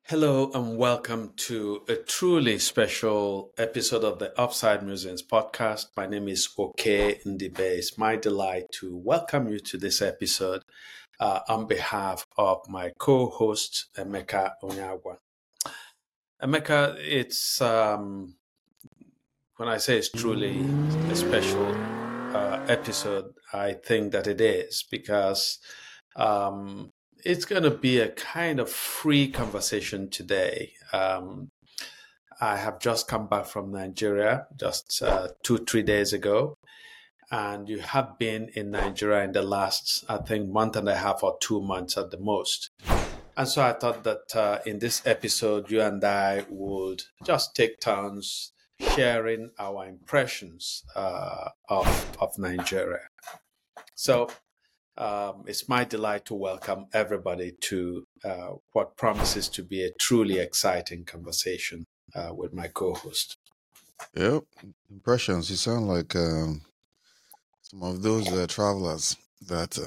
Hello and welcome to a truly special episode of the Upside Musings podcast. My name is Oke Ndibe. It's my delight to welcome you to this episode on behalf of my co-host Emeka Onyagwa. Emeka, it's when I say it's truly a special episode, I think that it is because it's going to be a kind of free conversation today. I have just come back from Nigeria just 2-3 days ago, and you have been in Nigeria in the last, I think, month and a half or 2 months at the most. And so I thought that in this episode, you and I would just take turns sharing our impressions of Nigeria. So it's my delight to welcome everybody to what promises to be a truly exciting conversation with my co-host. Yep, impressions. You sound like some of those travelers that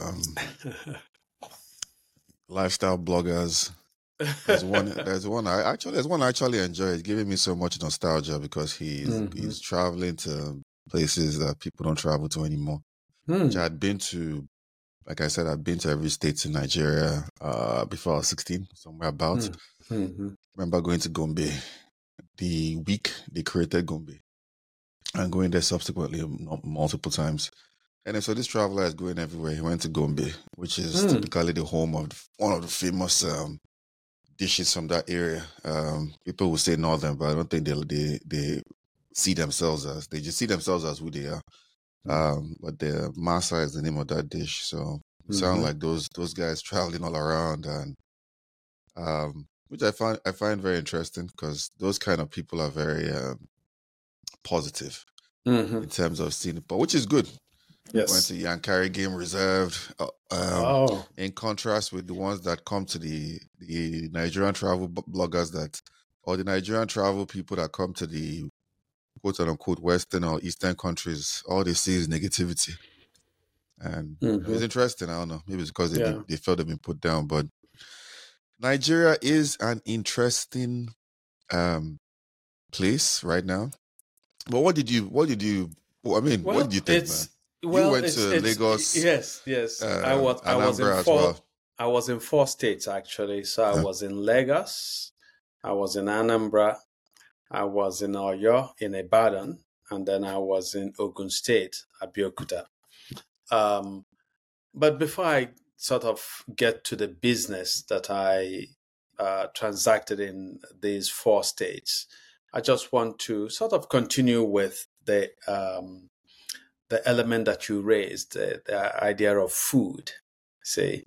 lifestyle bloggers. There's one I actually enjoy. It's giving me so much nostalgia because he's traveling to places that people don't travel to anymore. Which I'd been to. Like I said, I've been to every state in Nigeria before I was 16, somewhere about. Remember going to Gombe the week they created Gombe and going there subsequently multiple times. And then, so this traveler is going everywhere. He went to Gombe, which is typically the home of one of the famous dishes from that area. People will say northern, but I don't think they see themselves as, they just see themselves as who they are. But the masa is the name of that dish. So it sound like those guys traveling all around, and which I find very interesting because those kind of people are very positive in terms of seeing it, but which is good. Yes. Went to Yankari Game Reserve. In contrast with the ones that come to the Nigerian travel bloggers or the Nigerian travel people that come to the quote unquote Western or Eastern countries, all they see is negativity. And it's interesting. I don't know. Maybe it's because they felt they've been put down. But Nigeria is an interesting place right now. But what did you what did you think, man? You went to Lagos. Yes. I was in 4 states actually. So I was in Lagos, I was in Anambra, I was in Oyo, in Ibadan, and then I was in Ogun State, Abeokuta. But before I sort of get to the business that I transacted in these 4 states, I just want to sort of continue with the element that you raised, the idea of food. See,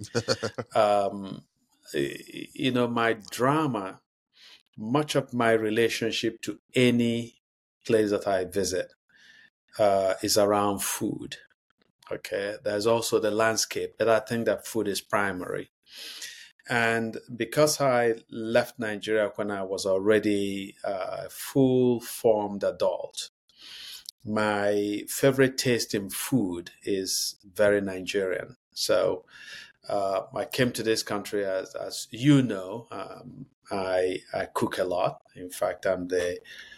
my drama, much of my relationship to any place that I visit is around food. Okay, there's also the landscape, but I think that food is primary. And because I left Nigeria when I was already a full-formed adult, my favorite taste in food is very Nigerian. So I came to this country, as you know, I cook a lot. In fact, I'm the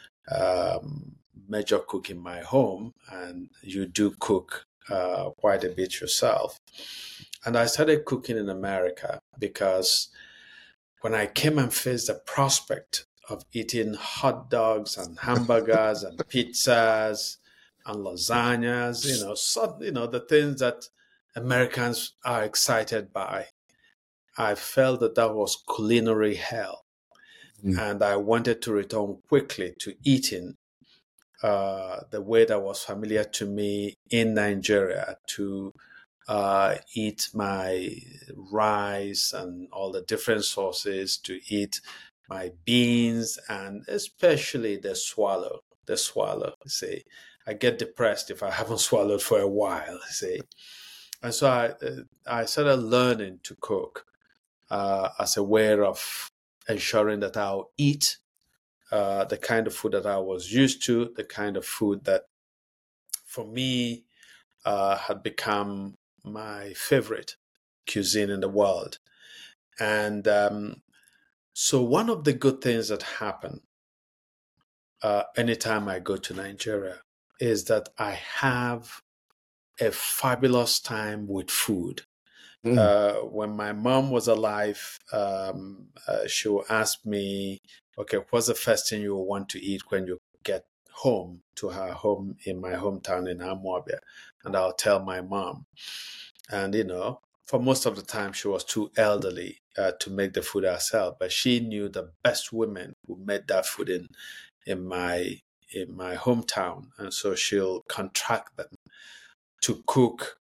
major cook in my home, and you do cook quite a bit yourself. And I started cooking in America because when I came and faced the prospect of eating hot dogs and hamburgers and pizzas and lasagnas, the things that Americans are excited by, I felt that was culinary hell. And I wanted to return quickly to eating the way that was familiar to me in Nigeria, to eat my rice and all the different sauces, to eat my beans, and especially the swallow. See, I get depressed if I haven't swallowed for a while. See, and so I started learning to cook as a way of ensuring that I'll eat the kind of food that I was used to, the kind of food that for me had become my favorite cuisine in the world. And So one of the good things that happen anytime I go to Nigeria is that I have a fabulous time with food. When my mom was alive, she would ask me, okay, what's the first thing you want to eat when you get home to her home in my hometown in Amwabia? And I'll tell my mom. And, for most of the time, she was too elderly to make the food herself, but she knew the best women who made that food in my hometown. And so she'll contract them to cook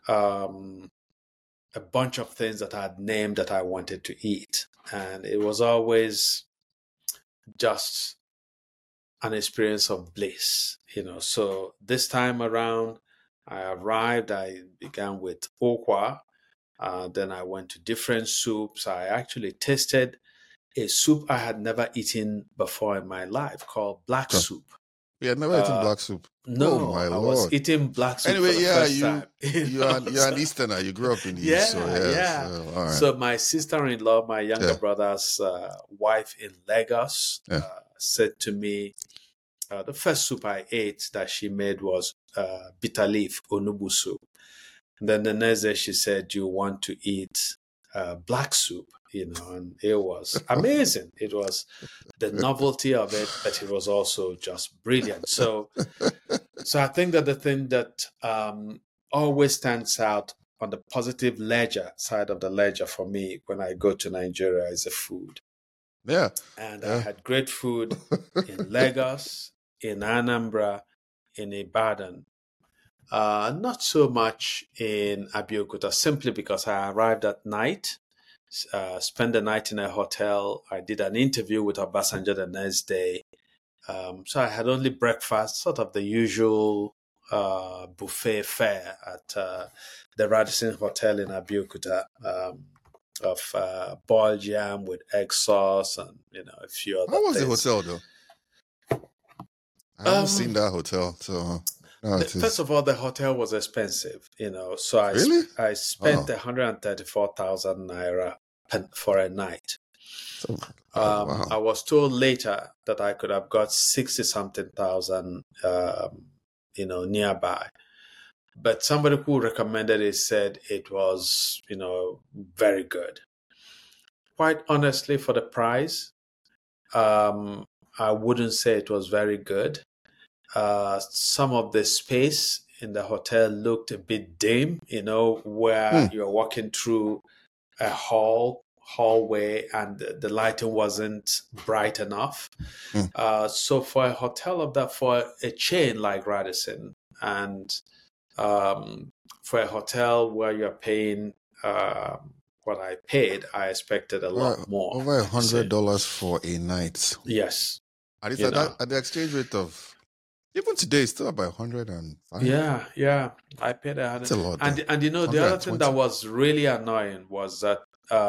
a bunch of things that I had named that I wanted to eat. And it was always just an experience of bliss, So this time around, I arrived, I began with okwa. Then I went to different soups. I actually tasted a soup I had never eaten before in my life called black soup. Yeah, never eaten black soup. No, oh my I Lord. was eating black soup anyway, for the first time. You're an Easterner. You grew up in the East. So my sister-in-law, my younger brother's wife in Lagos, said to me, the first soup I ate that she made was bitter leaf onubu soup. And then the next day she said, "You want to eat black soup?" And it was amazing. It was the novelty of it, but it was also just brilliant. So I think that the thing that always stands out on the positive ledger side of the ledger for me when I go to Nigeria is the food. Yeah. And I had great food in Lagos, in Anambra, in Ibadan. Not so much in Abeokuta, simply because I arrived at night, spent the night in a hotel. I did an interview with Obasanjo the next day. So I had only breakfast, sort of the usual buffet fare at the Radisson Hotel in Abeokuta, of boiled yam with egg sauce and a few other things. How was the hotel, though? I haven't seen that hotel, so... First of all, the hotel was expensive, so I spent 134,000 naira for a night. Wow. I was told later that I could have got 60-something thousand, nearby. But somebody who recommended it said it was, very good. Quite honestly, for the price, I wouldn't say it was very good. Some of the space in the hotel looked a bit dim, where you're walking through a hallway and the lighting wasn't bright enough. So for a hotel for a chain like Radisson, and for a hotel where you're paying what I paid, I expected a lot more. Over $100 for a night. Yes. And it's at the exchange rate of... Even today, it's still about 105. Yeah. I paid 100. That's a lot. And the other thing that was really annoying was that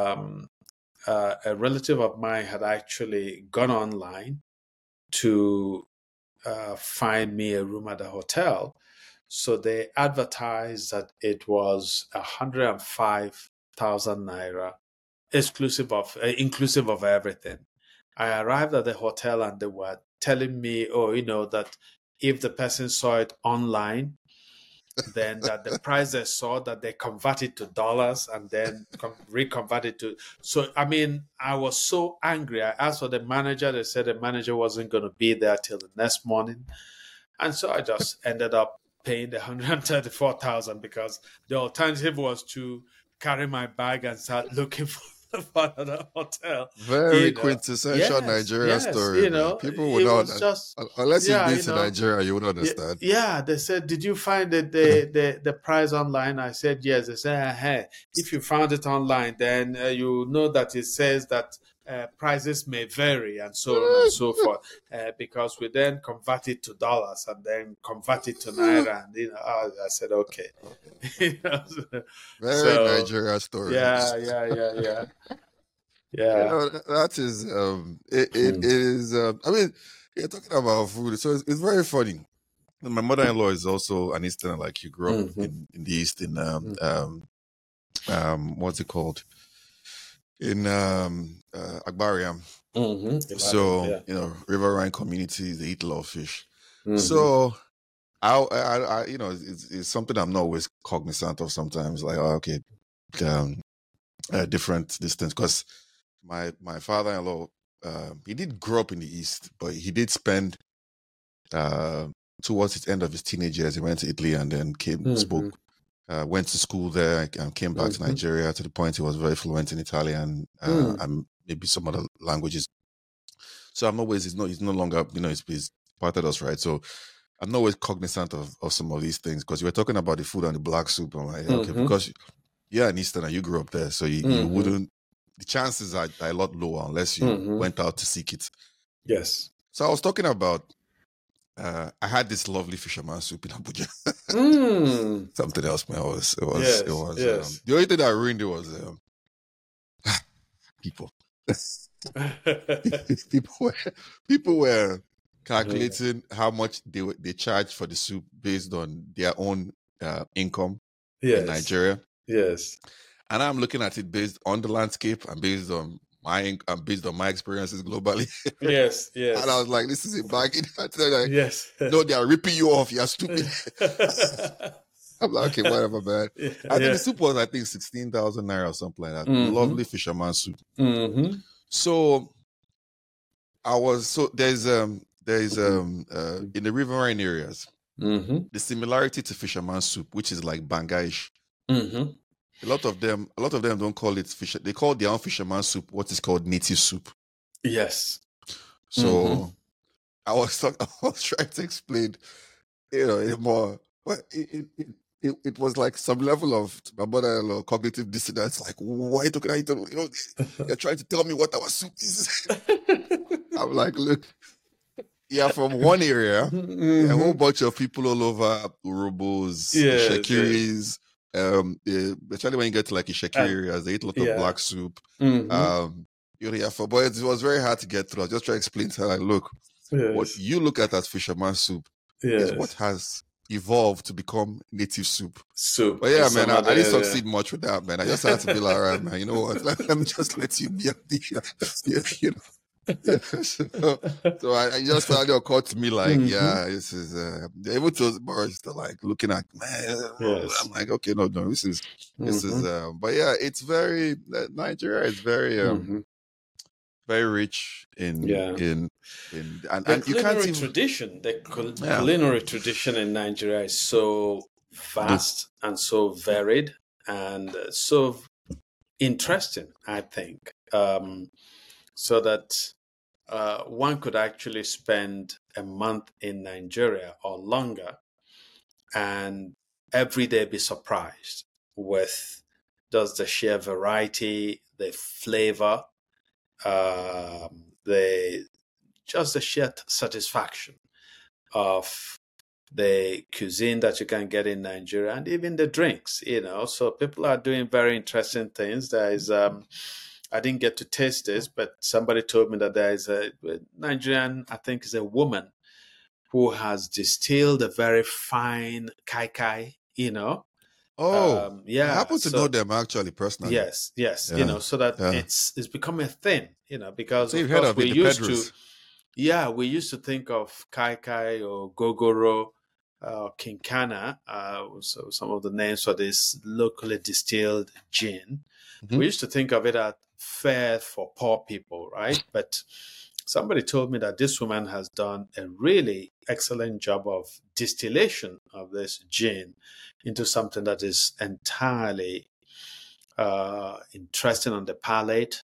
a relative of mine had actually gone online to find me a room at the hotel. So they advertised that it was 105,000 naira, inclusive of everything. I arrived at the hotel and they were telling me, that if the person saw it online, then that the price they saw, that they converted to dollars and then reconverted to... So, I was so angry. I asked for the manager. They said the manager wasn't going to be there till the next morning. And so I just ended up paying the 134,000 because the alternative was to carry my bag and start looking for another hotel. Very quintessential Nigerian story. People would not unless you've been to Nigeria, you would understand. Yeah, they said, "Did you find the price online?" I said, "Yes." They said, "Hey, if you found it online, then you know that it says that prices may vary and so on and so forth, because we then convert it to dollars and then convert it to naira." And I said, "Okay." Very Nigerian story. Yeah. That is it is. You're talking about food, so it's very funny. My mother-in-law is also an Easterner, like you grew up in the East, in what's it called? in Agbariam. So, riverine communities, they eat a lot of fish. So, I it's something I'm not always cognizant of sometimes. Like, different distance. Because my father-in-law, he did grow up in the East, but he did spend towards the end of his teenage years, he went to Italy and then went to school there and came back to Nigeria to the point he was very fluent in Italian and maybe some other languages. So I'm always, he's no longer, he's parted us, right? So I'm not always cognizant of some of these things, because you were talking about the food and the black soup. I'm like, okay, because you're an Easterner, you grew up there, so you wouldn't, the chances are a lot lower unless you went out to seek it. Yes. So I was talking about, I had this lovely fisherman soup in Abuja. Something else, man. It was. The only thing that ruined it was people. people were calculating how much they charge for the soup based on their own income in Nigeria. Yes. And I'm looking at it based on the landscape and based on my experiences globally. Yes. And I was like, this is a bargain. Yes. No, they are ripping you off. You're stupid. I'm like, okay, whatever, man. I think the soup was, 16,000 naira or something like that. Lovely fisherman soup. So there's in the riverine areas, the similarity to fisherman soup, which is like bangaish. A lot of them don't call it fish. They call their own fisherman soup what is called native soup. Yes. So I was trying to explain, more. But it was like some level of my mother-in-law cognitive dissonance. Like, why you're trying to tell me what our soup is. I'm like, look, from one area, a whole bunch of people all over Urobos, Shekiris. Especially when you get to like Ishekiri areas, they eat a lot of black soup. But it was very hard to get through. I was just trying to explain to her, like, look, what you look at as fisherman soup is what has evolved to become native soup. But yeah, man, I didn't succeed much with that, man. I just had to be like, all right, man, you know what? Let me just let you be So I just felt it occurred to me, like, this is even to Boris, like looking at, man. I'm like, okay, no, this is but yeah, it's very Nigeria is very very rich in and you can't even tradition. The culinary tradition in Nigeria is so vast and so varied and so interesting, I think. So that one could actually spend a month in Nigeria or longer and every day be surprised with just the sheer variety, the flavor, the sheer satisfaction of the cuisine that you can get in Nigeria and even the drinks, So people are doing very interesting things. There is I didn't get to taste this, but somebody told me that there is a Nigerian, I think is a woman, who has distilled a very fine kai kai, Oh, I happen to know them actually personally. Yes. So that it's become a thing, because so you've heard of we used to think of kai kai or gogoro, kinkana, so some of the names for this locally distilled gin. We used to think of it as fare for poor people, right? But somebody told me that this woman has done a really excellent job of distillation of this gin into something that is entirely interesting on the palate,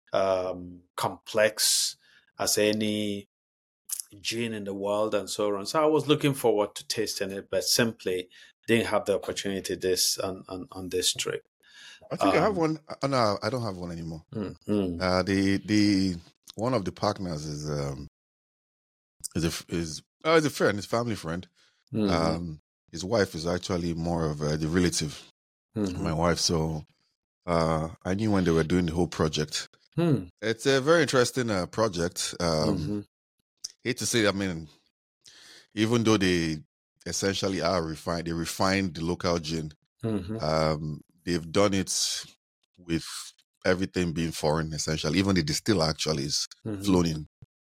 complex as any gin in the world, and so on. So I was looking forward to tasting it, but simply didn't have the opportunity on this trip. I think I have one. No, I don't have one anymore. The one of the partners is a friend, his family friend. His wife is actually more of the relative, my wife. So I knew when they were doing the whole project. It's a very interesting project. Hate to say, I mean, even though they essentially are refined, they refined the local gin. They've done it with everything being foreign, essentially. Even the distiller actually is flown in.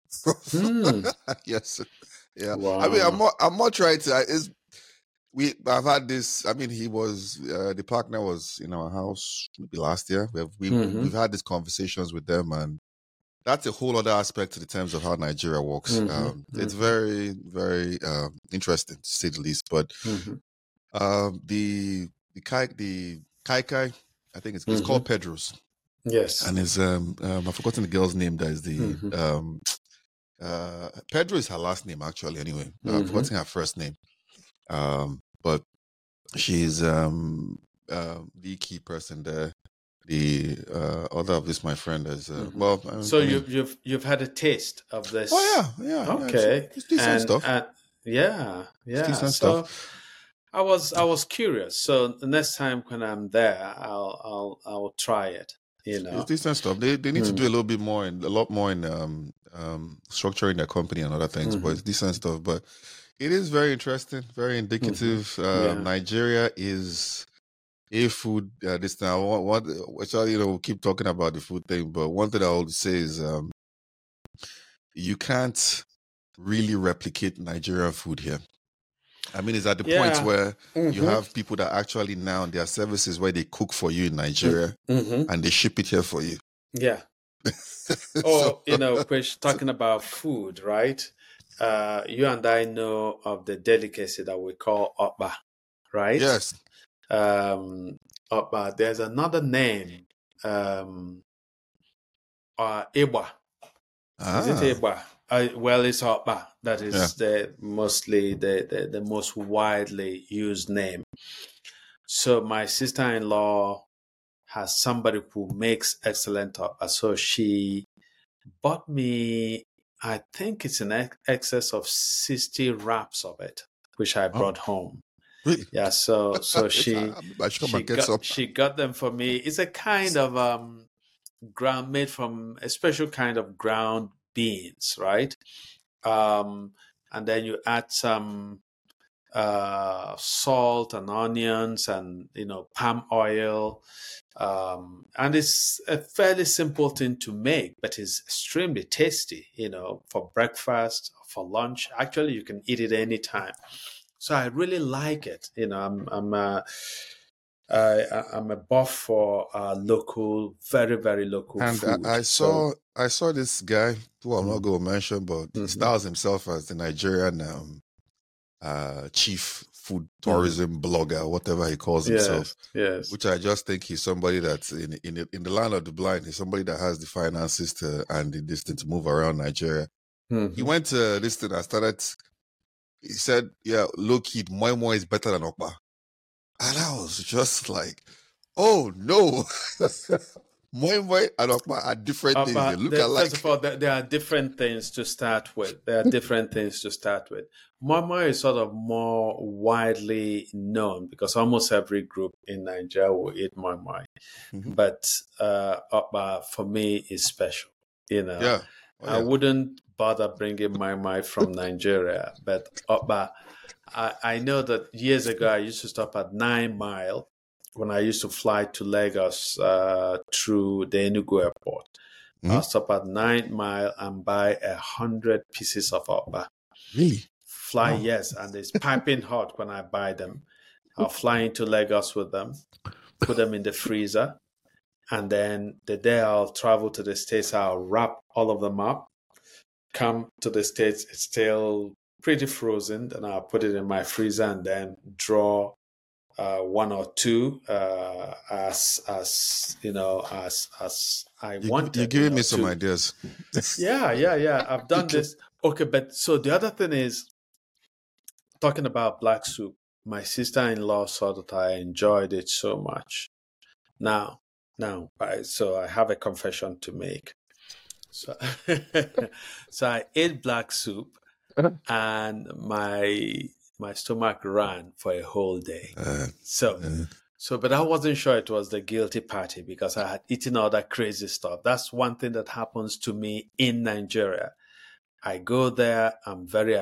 Yes. Yeah. Wow. I mean, I'm more trying to. I've had this. I mean, he was the partner was in our house maybe last year. We've had these conversations with them, and that's a whole other aspect to the terms of how Nigeria works. It's very, very interesting to say the least. But the Kai, I think it's called Pedro's. Yes, and his I've forgotten the girl's name. That is the Pedro is her last name actually. Anyway, I've forgotten her first name. But she's the key person there. The other of this, my friend, is so you've had a taste of this? Oh yeah. Okay, it's decent stuff. Yeah. It's decent So stuff. I was curious. So the next time when I'm there, I'll try it. It's decent stuff. They need to do a lot more in structuring their company and other things, but it's decent stuff. But it is very interesting, very indicative. Nigeria is a food. This time, we'll keep talking about the food thing, but one thing I always say is you can't really replicate Nigerian food here. I mean, it's at the point where you have people that actually now there are services where they cook for you in Nigeria and they ship it here for you. Yeah. Quish, talking about food, right? You and I know of the delicacy that we call okpa, right? Yes. Okpa. There's another name, Iba. Is it Iba? Well, it's okpa. That is mostly the most widely used name. So my sister-in-law has somebody who makes excellent okpa. So she bought me, I think it's in excess of 60 wraps of it, which I brought home. Really? Yeah. So she got them for me. It's a kind of ground made from a special kind of ground beans, right? And then you add some salt and onions and palm oil, and it's a fairly simple thing to make, but it's extremely tasty. For breakfast, for lunch. Actually, you can eat it anytime. So I really like it. I'm a buff for local, very, very local food. I saw this guy who I'm not going to mention, but he styles himself as the Nigerian chief food tourism blogger, whatever he calls himself. Yes. Which I just think he's somebody that's in the land of the blind. He's somebody that has the finances and the distance to move around Nigeria. He went to this thing. He said, "Yeah, low key, moi moi is better than okpa." And I was just like, "Oh no." Moi moi and okpa are different things. They look alike. First of all, there are different things to start with. Moi moi is sort of more widely known because almost every group in Nigeria will eat moi moi. But okpa for me is special. I wouldn't bother bringing moi moi from Nigeria, but okpa. I know that years ago I used to stop at 9 Mile when I used to fly to Lagos through the Enugu airport. I'll stop at 9 Mile and buy 100 pieces of okpa. Really? Yes, and it's piping hot when I buy them. I'll fly into Lagos with them, put them in the freezer, and then the day I'll travel to the States, I'll wrap all of them up, come to the States, it's still pretty frozen, then I'll put it in my freezer and then draw one or two as I want. You're giving me some ideas. Yeah. I've done this. Okay, but so the other thing is talking about black soup. My sister-in-law saw that I enjoyed it so much. Now, so I have a confession to make. So I ate black soup. And my stomach ran for a whole day. But I wasn't sure it was the guilty party because I had eaten all that crazy stuff. That's one thing that happens to me in Nigeria. I go there, I'm very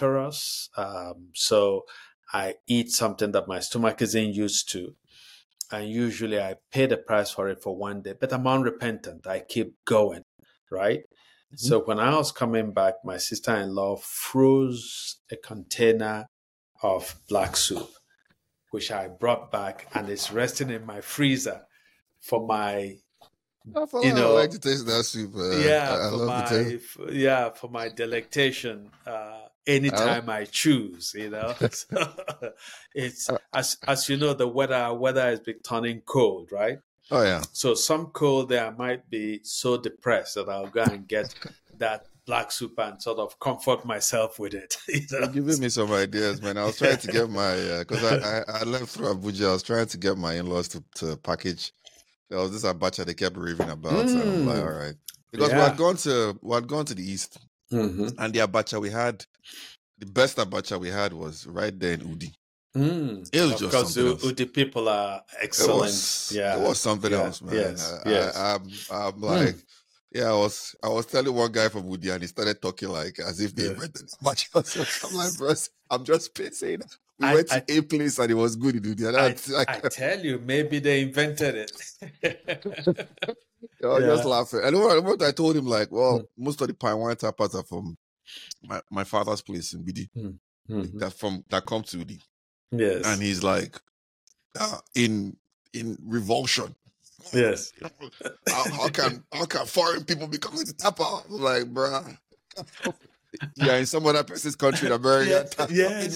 adventurous. So I eat something that my stomach isn't used to. and usually I pay the price for it for one day, but I'm unrepentant. I keep going, right? So when I was coming back, my sister-in-law froze a container of black soup, which I brought back, and it's resting in my freezer for my, I feel you like I like know, to taste that soup. yeah, I for love the taste. my, yeah, for my delectation, I, anytime I choose, you know. So it's, I, as you know, the weather has been turning cold, right? oh yeah. So some cold there, I might be so depressed that I'll go and get that black soup and sort of comfort myself with it. You You're know? giving me some ideas, man. I was trying to get my because I left through Abuja. I was trying to get my in-laws to package. There was this abacha they kept raving about, and I'm like, all right, because Yeah. we had gone to the east, Mm-hmm. and the abacha we had, the best abacha we had was right there in Udi. It was Of just course, something else. Udi people are excellent. It was something Yeah. else, man. Yes. Yes. I'm like, yeah, I was telling one guy from Udi, and he started talking like as if they invented abacha. I'm like, bro, I'm just pissing. We went to a place and it was good in Udi. I tell you, maybe they invented it. I was just laughing. And what I told him, like, well, most of the pine wine tapas are from my father's place in BD. That come to Udi. Yes. And he's like, in revulsion. Yes. How can foreign people be coming to Tapa? I'm like, bruh. Yeah, in some other person's country, in America. Yes.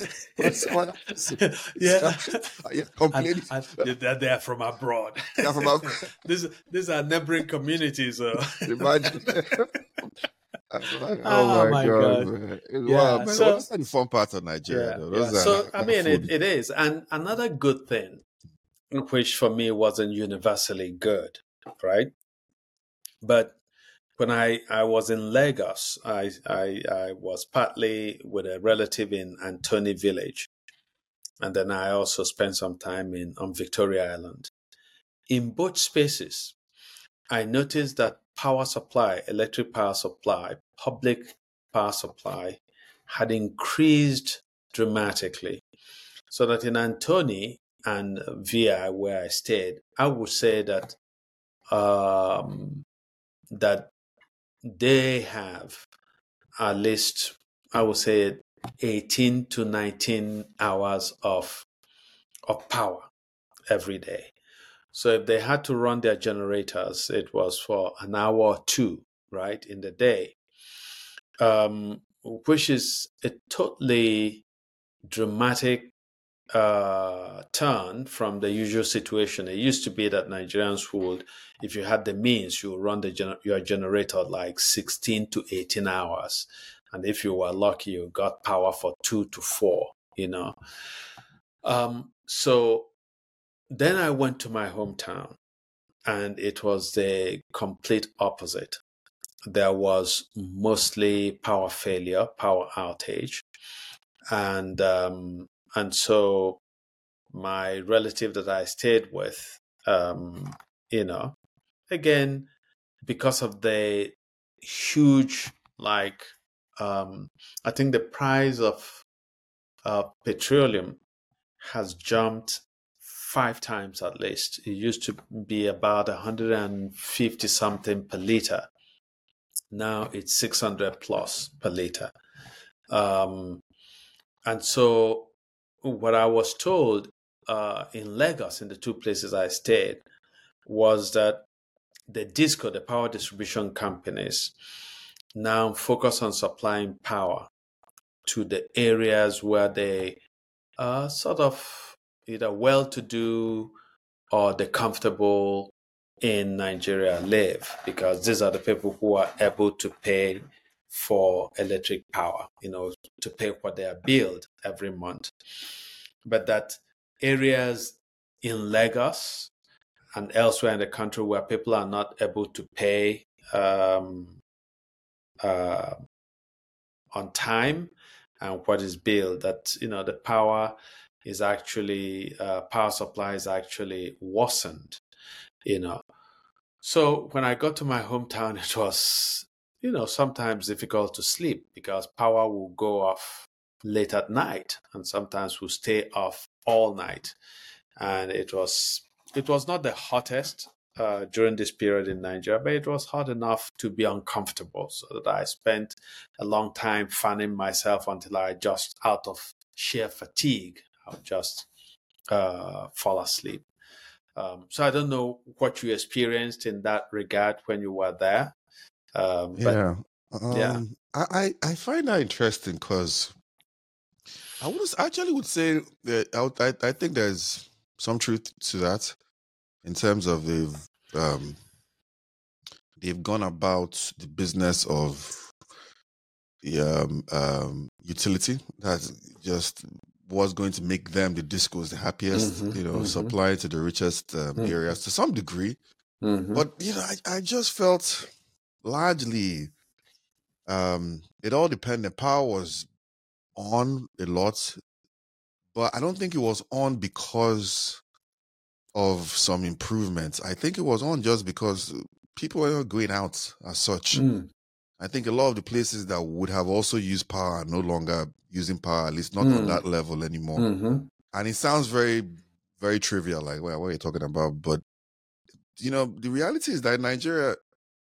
Yeah, complaining. And they are from abroad. They're from abroad. These are neighboring communities. Imagine. Like, oh my God. Man. Wow, man. So, those are the fun parts of Nigeria, though. So, I mean, it is. And another good thing, which for me wasn't universally good, right? But when I was in Lagos, I was partly with a relative in Antony Village. And then I also spent some time on Victoria Island. In both spaces, I noticed that power supply, electric power supply, public power supply had increased dramatically. So that in Antony and VI, where I stayed, I would say that that they have at least, I would say, 18 to 19 hours of power every day. So if they had to run their generators, it was for an hour or two, right, in the day, which is a totally dramatic turn from the usual situation. It used to be that Nigerians would, if you had the means, you would run your generator like 16 to 18 hours. And if you were lucky, you got power for 2 to 4, you know. So then I went to my hometown, and it was the complete opposite. There was mostly power failure, power outage. And so my relative that I stayed with, you know, again, because of the huge, like, I think the price of petroleum has jumped 5 times at least. It used to be about 150 something per liter. Now it's 600 plus per liter. And so what I was told in Lagos, in the 2 places I stayed, was that the DISCO, the power distribution companies, now focus on supplying power to the areas where they are sort of either well-to-do or the comfortable in Nigeria live, because these are the people who are able to pay for electric power, you know, to pay what they are billed every month. But that areas in Lagos and elsewhere in the country where people are not able to pay on time and what is billed, that, you know, the power is actually, power supply is actually worsened, you know. So when I got to my hometown, it was, you know, sometimes difficult to sleep because power will go off late at night and sometimes will stay off all night. And it was was not the hottest during this period in Nigeria, but it was hot enough to be uncomfortable, so that I spent a long time fanning myself until I just, out of sheer fatigue, I would just fall asleep. So I don't know what you experienced in that regard when you were there. Yeah. Yeah. I find that interesting because would say that I think there's some truth to that in terms of they've gone about the business of the utility that just was going to make them the discos the happiest, supply to the richest areas to some degree. But I just felt largely it all depended. Power was on a lot, but I don't think it was on because of some improvements. I think it was on just because people were not going out as such. I think a lot of the places that would have also used power are no longer using power, at least not on that level anymore. And it sounds very, very trivial, like, well, what are you talking about? But, the reality is that in Nigeria,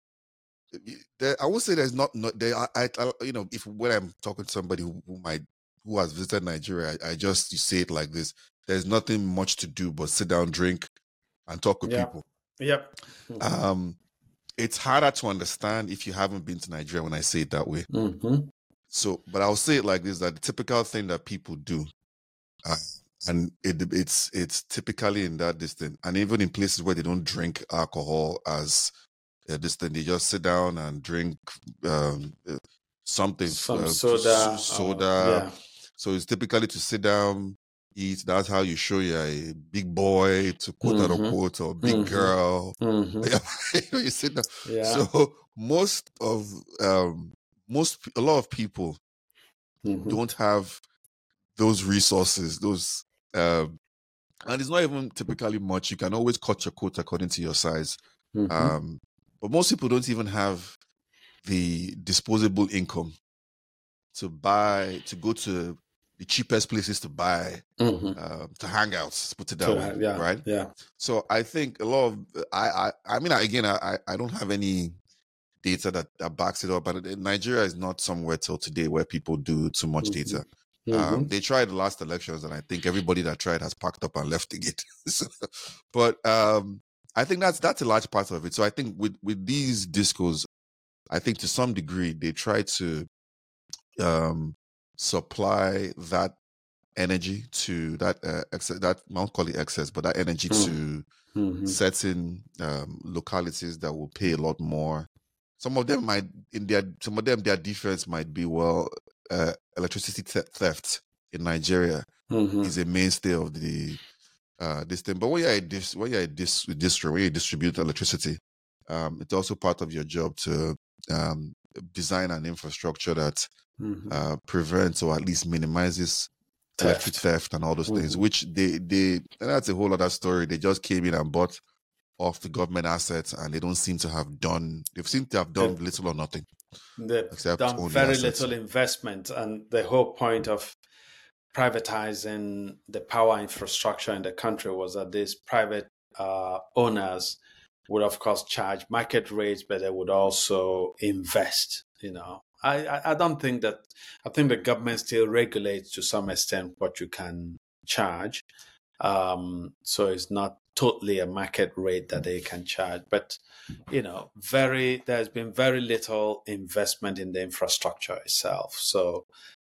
I would say there's not there. If when I'm talking to somebody who has visited Nigeria, I just say it like this: there's nothing much to do but sit down, drink, and talk with people. Yep. It's harder to understand if you haven't been to Nigeria when I say it that way. So, but I'll say it like this: that the typical thing that people do, and it's typically in that distance, and even in places where they don't drink alcohol as this thing, they just sit down and drink something, some soda. So it's typically to sit down, eat. That's how you show you're a big boy, to quote unquote, or big girl. You sit down. Yeah. So a lot of people don't have those resources. And it's not even typically much. You can always cut your coat according to your size. But most people don't even have the disposable income to go to the cheapest places to buy, to hang out, put it that way, right? Yeah. So I think a lot of, I don't have any data that backs it up, but Nigeria is not somewhere till today where people do too much data. They tried the last elections, and I think everybody that tried has packed up and left the gate. But I think that's a large part of it. So I think with these discos, I think to some degree they try to supply that energy to that excess, that I won't call it excess, but that energy to certain localities that will pay a lot more. Some of them their defense might be, electricity theft in Nigeria is a mainstay of the this thing. But when you distribute electricity, it's also part of your job to design an infrastructure that prevents or at least minimizes electric theft and all those things, which and that's a whole other story. They just came in and bought off the government assets, and they seem to have done little or nothing. They've done very little investment, and the whole point of privatizing the power infrastructure in the country was that these private owners would, of course, charge market rates, but they would also invest. I don't think that. I think the government still regulates to some extent what you can charge. So it's not totally a market rate that they can charge, but there's been very little investment in the infrastructure itself. So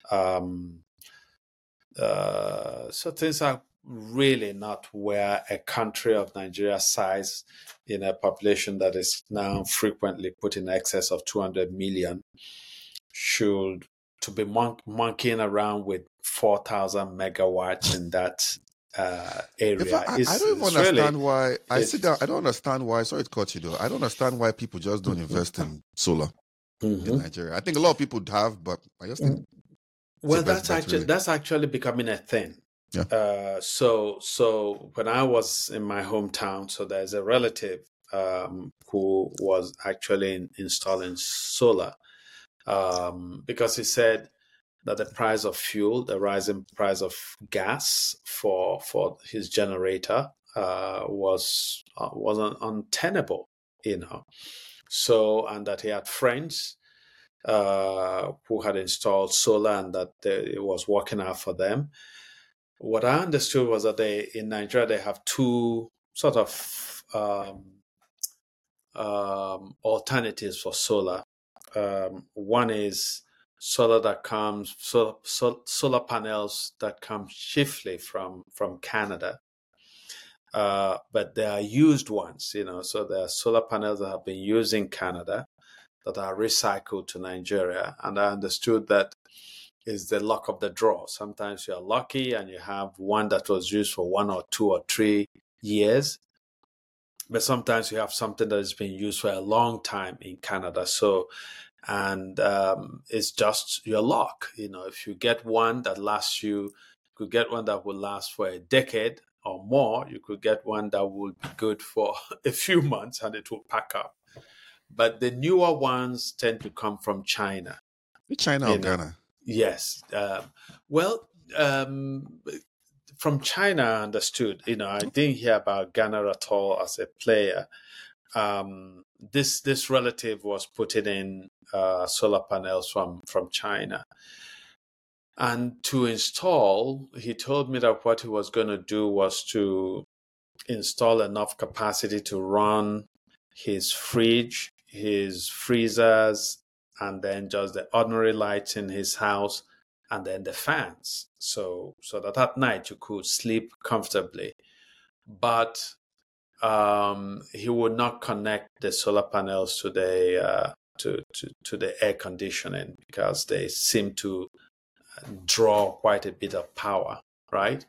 so things are really not where a country of Nigeria's size, in a population that is now frequently put in excess of 200 million, should to be monkeying around with 4,000 megawatts in that area. I don't understand why. I don't understand why. Sorry to cut you though. I don't understand why people just don't invest in solar in Nigeria. I think a lot of people have, but I just think. Well, that's actually becoming a thing. Yeah. So when I was in my hometown, so there's a relative who was actually installing solar because he said that the price of fuel, the rising price of gas for his generator, was untenable, So, and that he had friends who had installed solar and that it was working out for them. What I understood was that in Nigeria they have two sort of alternatives for solar. One is solar panels that come chiefly from Canada. But they are used ones, so there are solar panels that have been used in Canada that are recycled to Nigeria. And I understood that is the luck of the draw. Sometimes you're lucky and you have one that was used for 1 or 2 or 3 years. But sometimes you have something that has been used for a long time in Canada. So, and it's just your luck. If you get one that lasts you could get one that will last for a decade or more. You could get one that will be good for a few months and it will pack up. But the newer ones tend to come from China. China or Ghana? Yes. From China, I understood. I didn't hear about Ghana at all as a player. This relative was putting in solar panels from China. And to install, he told me that what he was going to do was to install enough capacity to run his fridge, his freezers, and then just the ordinary lights in his house, and then the fans, so that at night you could sleep comfortably. But he would not connect the solar panels to the to the air conditioning because they seem to draw quite a bit of power, right?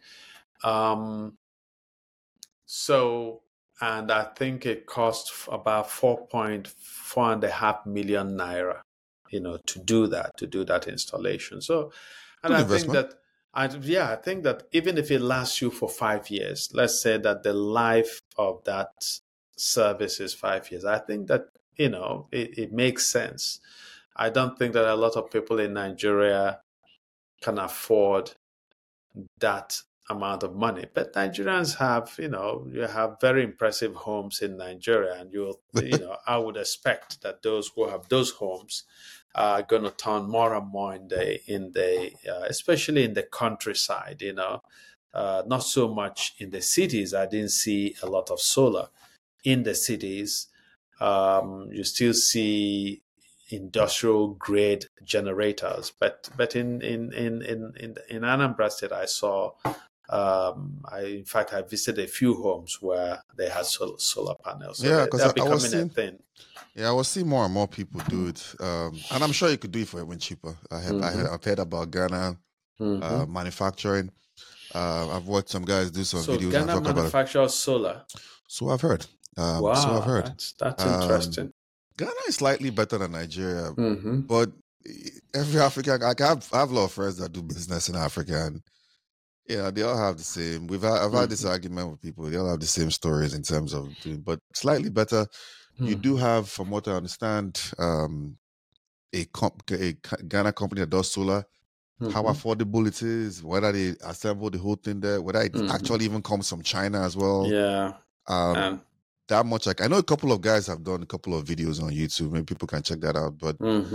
So, and I think it cost about 4.5 million naira, to do that installation. So, and I think that, I think that even if it lasts you for 5 years, let's say that the life of that service is 5 years, I think that, it makes sense. I don't think that a lot of people in Nigeria can afford that amount of money. But Nigerians have, you have very impressive homes in Nigeria, and I would expect that those who have those homes are going to turn more and more in the especially in the countryside. Not so much in the cities. I didn't see a lot of solar in the cities. You still see industrial grade generators, but in Anambra State, I saw. In fact, I visited a few homes where they had solar panels. So they're becoming a thing. Yeah, I was seeing more and more people do it, and I'm sure you could do it for even cheaper. I've heard about Ghana manufacturing. I've watched some guys do some videos. So Ghana manufactures solar. So I've heard. Wow, so I've heard. That's interesting. Ghana is slightly better than Nigeria, but every African, I have a lot of friends that do business in Africa, and they all have the same. I've had this argument with people. They all have the same stories in terms of doing, but slightly better. You do have, from what I understand, a Ghana company that does solar. How affordable it is, whether they assemble the whole thing there, whether it actually even comes from China as well. Yeah. That much. I know a couple of guys have done a couple of videos on YouTube. Maybe people can check that out. But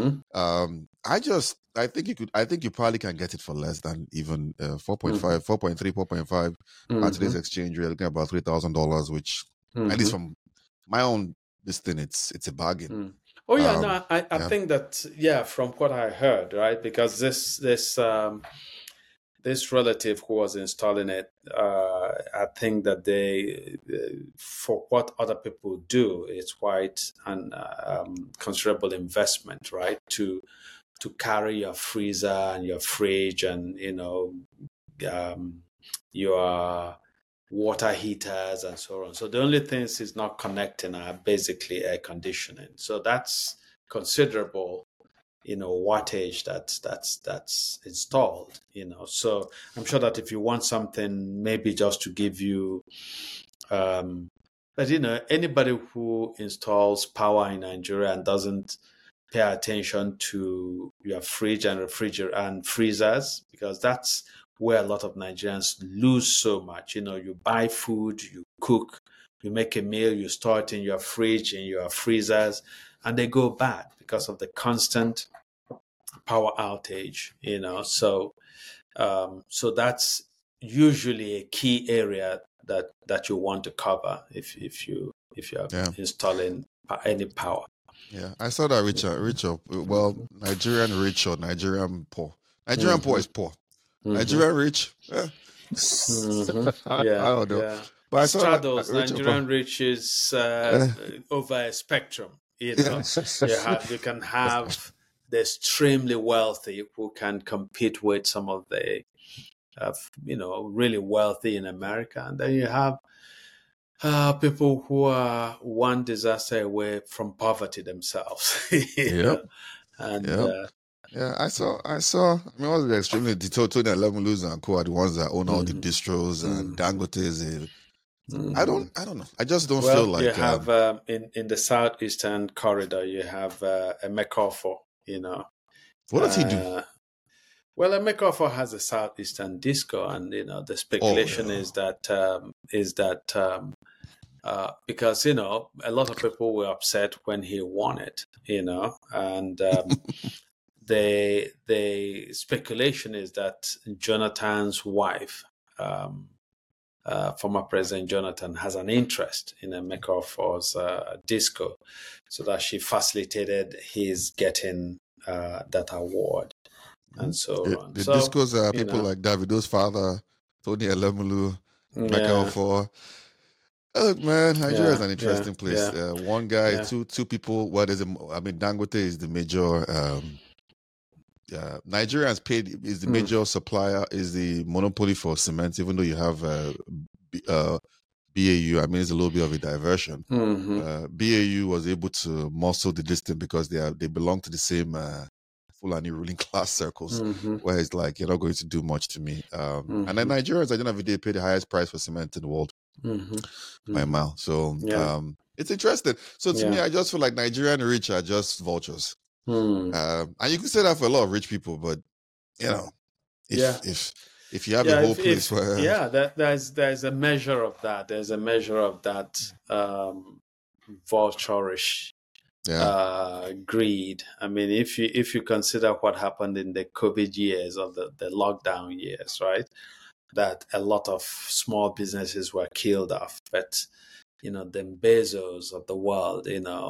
I think you probably can get it for less than even 4.5, 4.3, 4.5 at today's exchange rate. Looking at about $3,000, which at least from my own this thing, it's a bargain. Oh yeah, I think that from what I heard, right? Because this relative who was installing it, I think that they, for what other people do, it's quite an considerable investment, right? To carry your freezer and your fridge and your water heaters and so on. So the only things is not connecting are basically air conditioning. So that's considerable, wattage that's installed. So I'm sure that if you want something, maybe just to give you, but anybody who installs power in Nigeria and doesn't pay attention to your fridge and refrigerator and freezers, because that's where a lot of Nigerians lose so much. You buy food, you cook, you make a meal, you store it in your fridge, in your freezers, and they go bad because of the constant power outage. So that's usually a key area that you want to cover if you're installing any power. Yeah, I saw that Richard. Well, Nigerian rich or Nigerian poor. Nigerian poor is poor. Nigerian rich, Yeah, I don't know. yeah. But I saw that Straddles Nigerian rich is over a spectrum. You can have the extremely wealthy who can compete with some of the really wealthy in America, and then you have people who are one disaster away from poverty themselves. Yeah, I saw. I mean, all the extremely Tony Elumelu and co are the ones that own all the distros and Dangote's. I don't know. I just don't feel like you have in the southeastern corridor. You have Emekofor. What does he do? Well, Emekofor has a southeastern disco, and the speculation is that because a lot of people were upset when he won it, and the speculation is that Jonathan's wife, former President Jonathan, has an interest in Emekofor's disco, so that she facilitated his getting that award. And so the discos are people like Davido's father, Tony Elumelu, Emekofor. Look, man, Nigeria is an interesting place. One guy, two people. Dangote is the major. Nigerians paid is the major supplier, is the monopoly for cement. Even though you have BAU, I mean, it's a little bit of a diversion. BAU was able to muscle the distance because they belong to the same Fulani ruling class circles, where it's like, you're not going to do much to me. And then Nigerians, at the end of the day, pay the highest price for cement in the world by a mile. So it's interesting. So to me, I just feel like Nigerian rich are just vultures. And you can say that for a lot of rich people, but if you have a whole place where there's a measure of that. There's a measure of that vulturish greed. I mean, if you consider what happened in the COVID years or the lockdown years, right? That a lot of small businesses were killed off, but the Bezos of the world,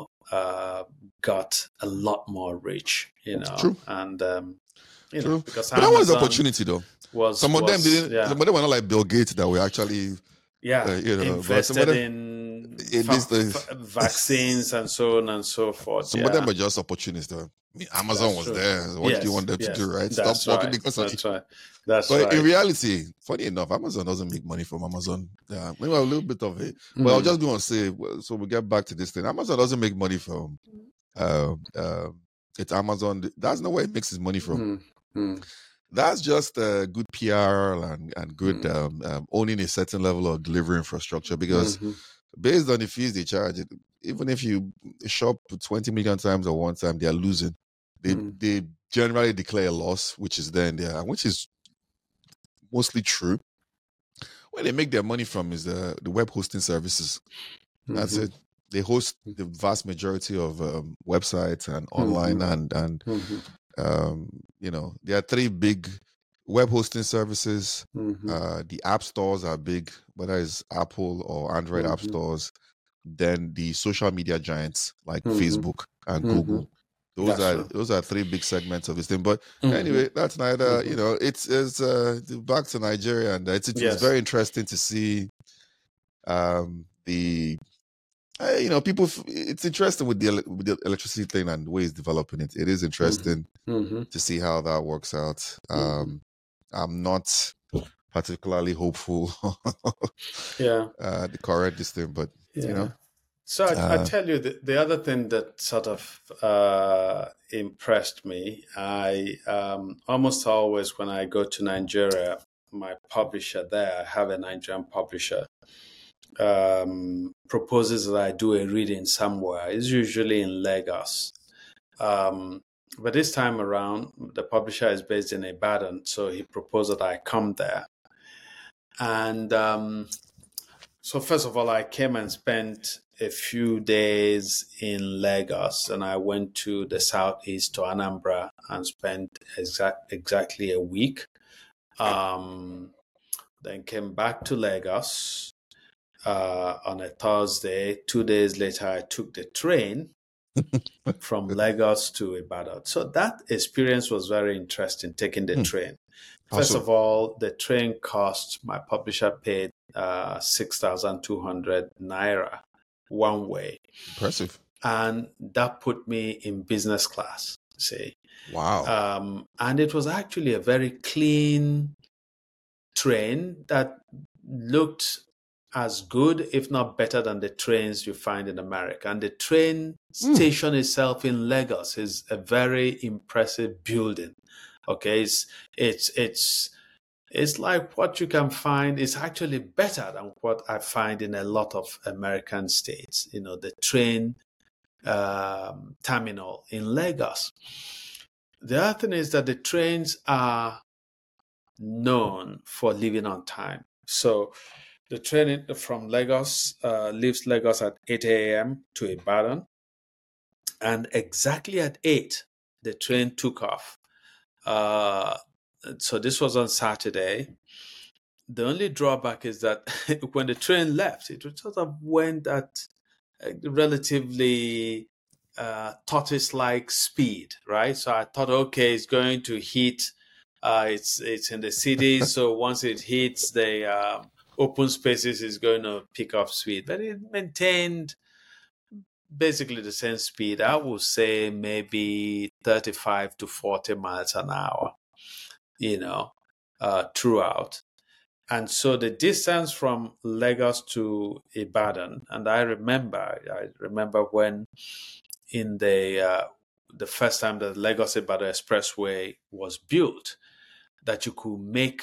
got a lot more rich, True. and True. because but that was the opportunity, though. Some of them didn't. Yeah. Some of them were not like Bill Gates that were actually invested in vaccines and so on and so forth. Some of them were just opportunists, though. I mean, Amazon was there. What do you want them to do, right? Stop working because of That's right. But in reality, funny enough, Amazon doesn't make money from Amazon. Maybe a little bit of it. But I was just going to say, so we get back to this thing. Amazon doesn't make money from it's Amazon. That's not where it makes its money from. That's just good PR and good owning a certain level of delivery infrastructure, because based on the fees they charge, even if you shop 20 million times at one time, they are losing. They generally declare a loss, which is then there, which is mostly true. Where they make their money from is the web hosting services. That's it. They host the vast majority of websites and online and there are three big web hosting services. The app stores are big, whether it's Apple or Android app stores. Then the social media giants like Facebook and Google. Those are three big segments of this thing. But anyway, that's neither. It's back to Nigeria, and it's very interesting to see people. It's interesting with the electricity thing and the way it's developing. It is interesting to see how that works out. I'm not particularly hopeful. The correct this thing, but So I tell you, the other thing that sort of impressed me, I almost always when I go to Nigeria, my publisher there, I have a Nigerian publisher, proposes that I do a reading somewhere. It's usually in Lagos. But this time around, the publisher is based in Ibadan, so he proposed that I come there. And so first of all, I came and spent a few days in Lagos, and I went to the southeast to Anambra and spent exactly a week. Then came back to Lagos on a Thursday. 2 days later, I took the train from Lagos to Ibadan. So that experience was very interesting, taking the train. First of all, the train cost, my publisher paid 6,200 naira one way. Impressive. And that put me in business class, see. Wow. And it was actually a very clean train that looked as good, if not better, than the trains you find in America. And the train station itself in Lagos is a very impressive building. Okay, it's like what you can find. It's actually better than what I find in a lot of American states. You know, the train terminal in Lagos. The other thing is that the trains are known for leaving on time. So the train from Lagos leaves Lagos at 8 a.m. to Ibadan. And exactly at 8, the train took off. So this was on Saturday. The only drawback is that when the train left, it sort of went at a relatively tortoise-like speed, right? So I thought, okay, it's going to hit. It's in the city, so once it hits the open spaces, it's going to pick up speed. But it maintained basically the same speed. I would say maybe 35 to 40 miles an hour, throughout. And so the distance from Lagos to Ibadan, and I remember when in the first time the Lagos-Ibadan Expressway was built, that you could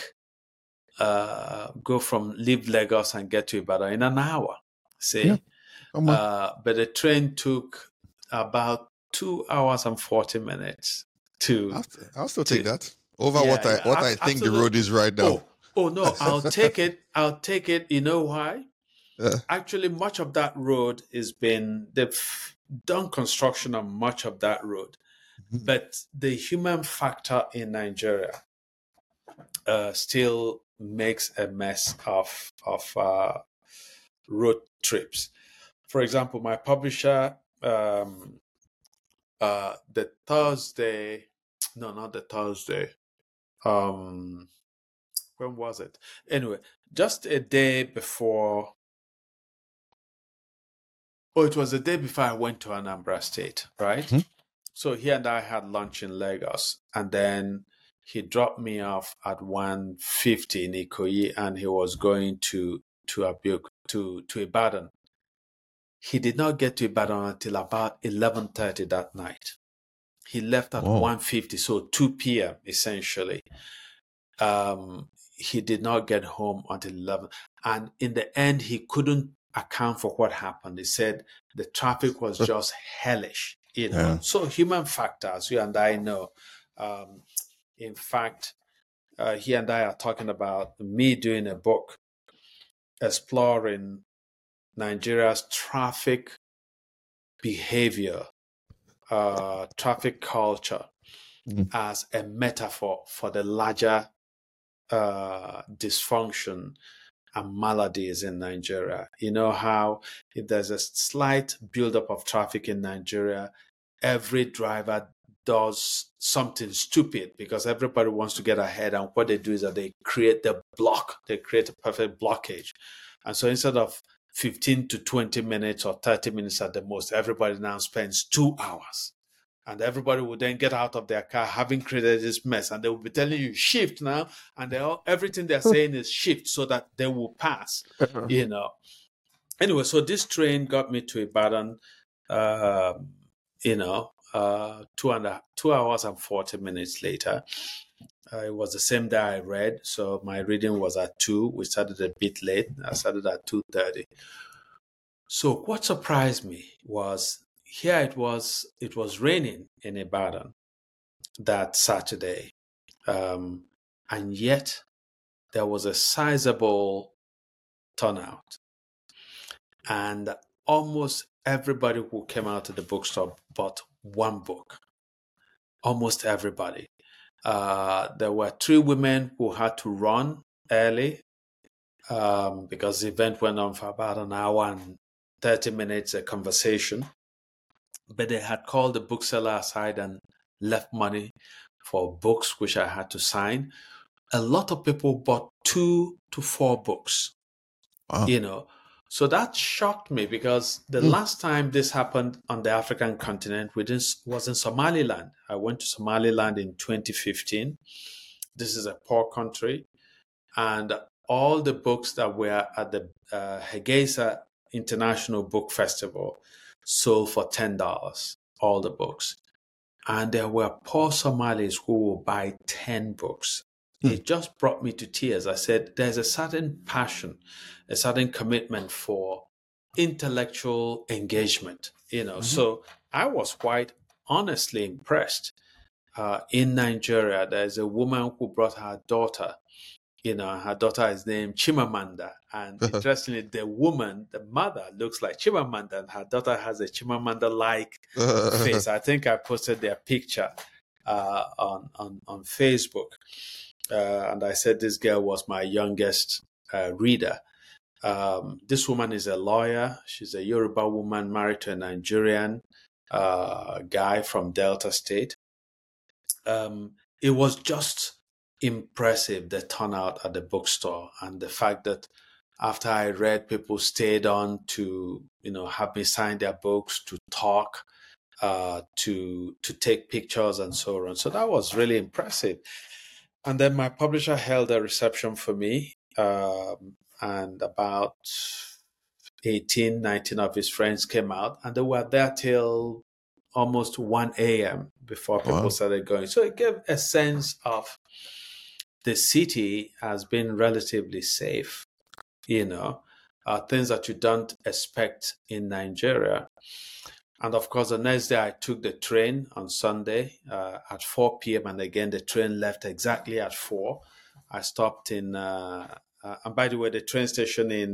leave Lagos and get to Ibadan in an hour. See? Yeah. But the train took about 2 hours and 40 minutes to. I'll still take that over what I think the road is right now. Oh no, I'll take it. You know why? Actually, much of that road they've done construction on much of that road. But the human factor in Nigeria still makes a mess of road trips. For example, my publisher, the Thursday, no, not the Thursday. When was it? Anyway, just a day before. Oh, it was the day before I went to Anambra State, right? Mm-hmm. So he and I had lunch in Lagos, and then he dropped me off at 1:50 in Ikoyi, and he was going to Ibadan. He did not get to Ibadan until about 11:30 that night. He left at 1:50, so 2 p.m. essentially. He did not get home until 11. And in the end, he couldn't account for what happened. He said the traffic was just hellish, Yeah. So human factors, you and I know. In fact, he and I are talking about me doing a book exploring Nigeria's traffic behavior, traffic culture, as a metaphor for the larger dysfunction and maladies in Nigeria. You know how if there's a slight buildup of traffic in Nigeria, every driver does something stupid because everybody wants to get ahead, and what they do is that they create a perfect blockage. And so instead of 15 to 20 minutes or 30 minutes at the most, everybody now spends 2 hours. And everybody will then get out of their car having created this mess, and they will be telling you shift now, and everything they're saying is shift so that they will pass. Anyway, so this train got me to Ibadan 2 hours and 40 minutes later. It was the same day I read, so my reading was at 2. We started a bit late. I started at 2:30. So what surprised me was, here it was raining in Ibadan. that Saturday. And yet there was a sizable turnout. And almost everybody who came out to the bookstore bought one book. Almost everybody. There were 3 women who had to run early because the event went on for about an hour and 30 minutes, a conversation. But they had called the bookseller aside and left money for books, which I had to sign. A lot of people bought 2 to 4 books, Wow. So that shocked me because the last time this happened on the African continent was in Somaliland. I went to Somaliland in 2015. This is a poor country. And all the books that were at the Hegesa International Book Festival sold for $10, all the books. And there were poor Somalis who would buy 10 books. It just brought me to tears. I said, there's a certain passion, a certain commitment for intellectual engagement, So I was quite honestly impressed. In Nigeria, there's a woman who brought her daughter. Her daughter is named Chimamanda. And interestingly, the mother looks like Chimamanda, and her daughter has a Chimamanda-like face. I think I posted their picture on Facebook. And I said this girl was my youngest reader. This woman is a lawyer. She's a Yoruba woman married to a Nigerian guy from Delta State. It was just impressive, the turnout at the bookstore, and the fact that after I read, people stayed on to, have me sign their books, to talk, to take pictures and so on. So that was really impressive. And then my publisher held a reception for me, and about 18, 19 of his friends came out, and they were there till almost 1 a.m. before people started going. So it gave a sense of the city has been relatively safe, things that you don't expect in Nigeria. And of course, the next day I took the train on Sunday at 4 p.m. And again, the train left exactly at 4. I stopped in, and by the way, the train station in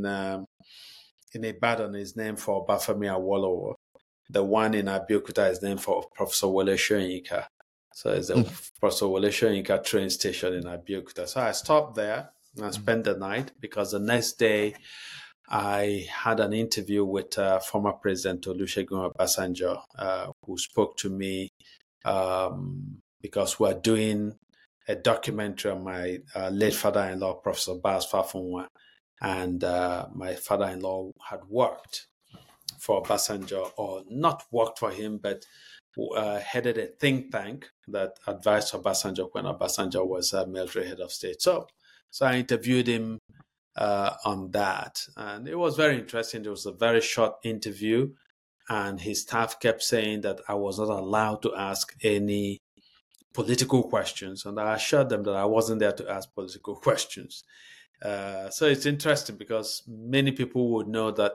Ibadan is named for Obafemi Awolowo. The one in Abeokuta is named for Professor Wole Soyinka. So it's the Professor Wole Soyinka train station in Abeokuta. So I stopped there and spent the night because the next day I had an interview with former President Olusegun Obasanjo, who spoke to me because we're doing a documentary on my late father-in-law, Professor Bas Fafunwa, and my father-in-law had worked for Obasanjo, or not worked for him, but headed a think tank that advised Obasanjo when Obasanjo was military head of state. So I interviewed him on that. And it was very interesting. It was a very short interview, and his staff kept saying that I was not allowed to ask any political questions. And I assured them that I wasn't there to ask political questions. So it's interesting because many people would know that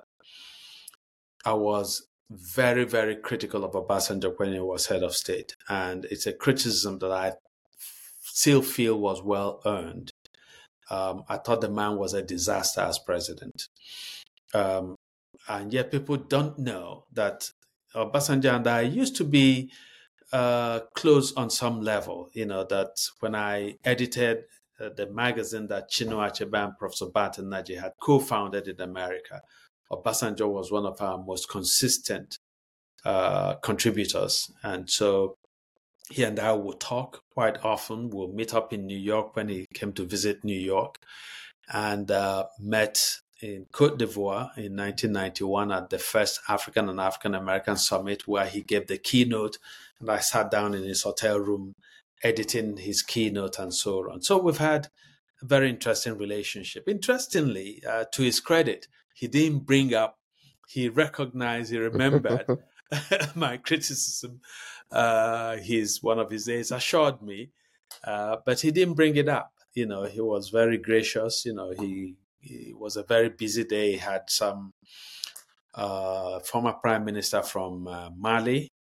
I was very, very critical of Obasanjo when he was head of state. And it's a criticism that I still feel was well earned. I thought the man was a disaster as president. And yet people don't know that Obasanjo and I used to be close on some level, that when I edited the magazine that Chinua Achebe and Professor Barton Naji had co-founded in America, Obasanjo was one of our most consistent contributors. And so he and I would talk quite often. We'll meet up in New York when he came to visit New York, and met in Cote d'Ivoire in 1991 at the first African and African American Summit, where he gave the keynote, and I sat down in his hotel room editing his keynote and so on. So we've had a very interesting relationship. Interestingly, to his credit, he didn't bring up, he recognized, he remembered my criticism. One of his aides assured me, but he didn't bring it up. He was very gracious. He was a very busy day. He had some former prime minister from Mali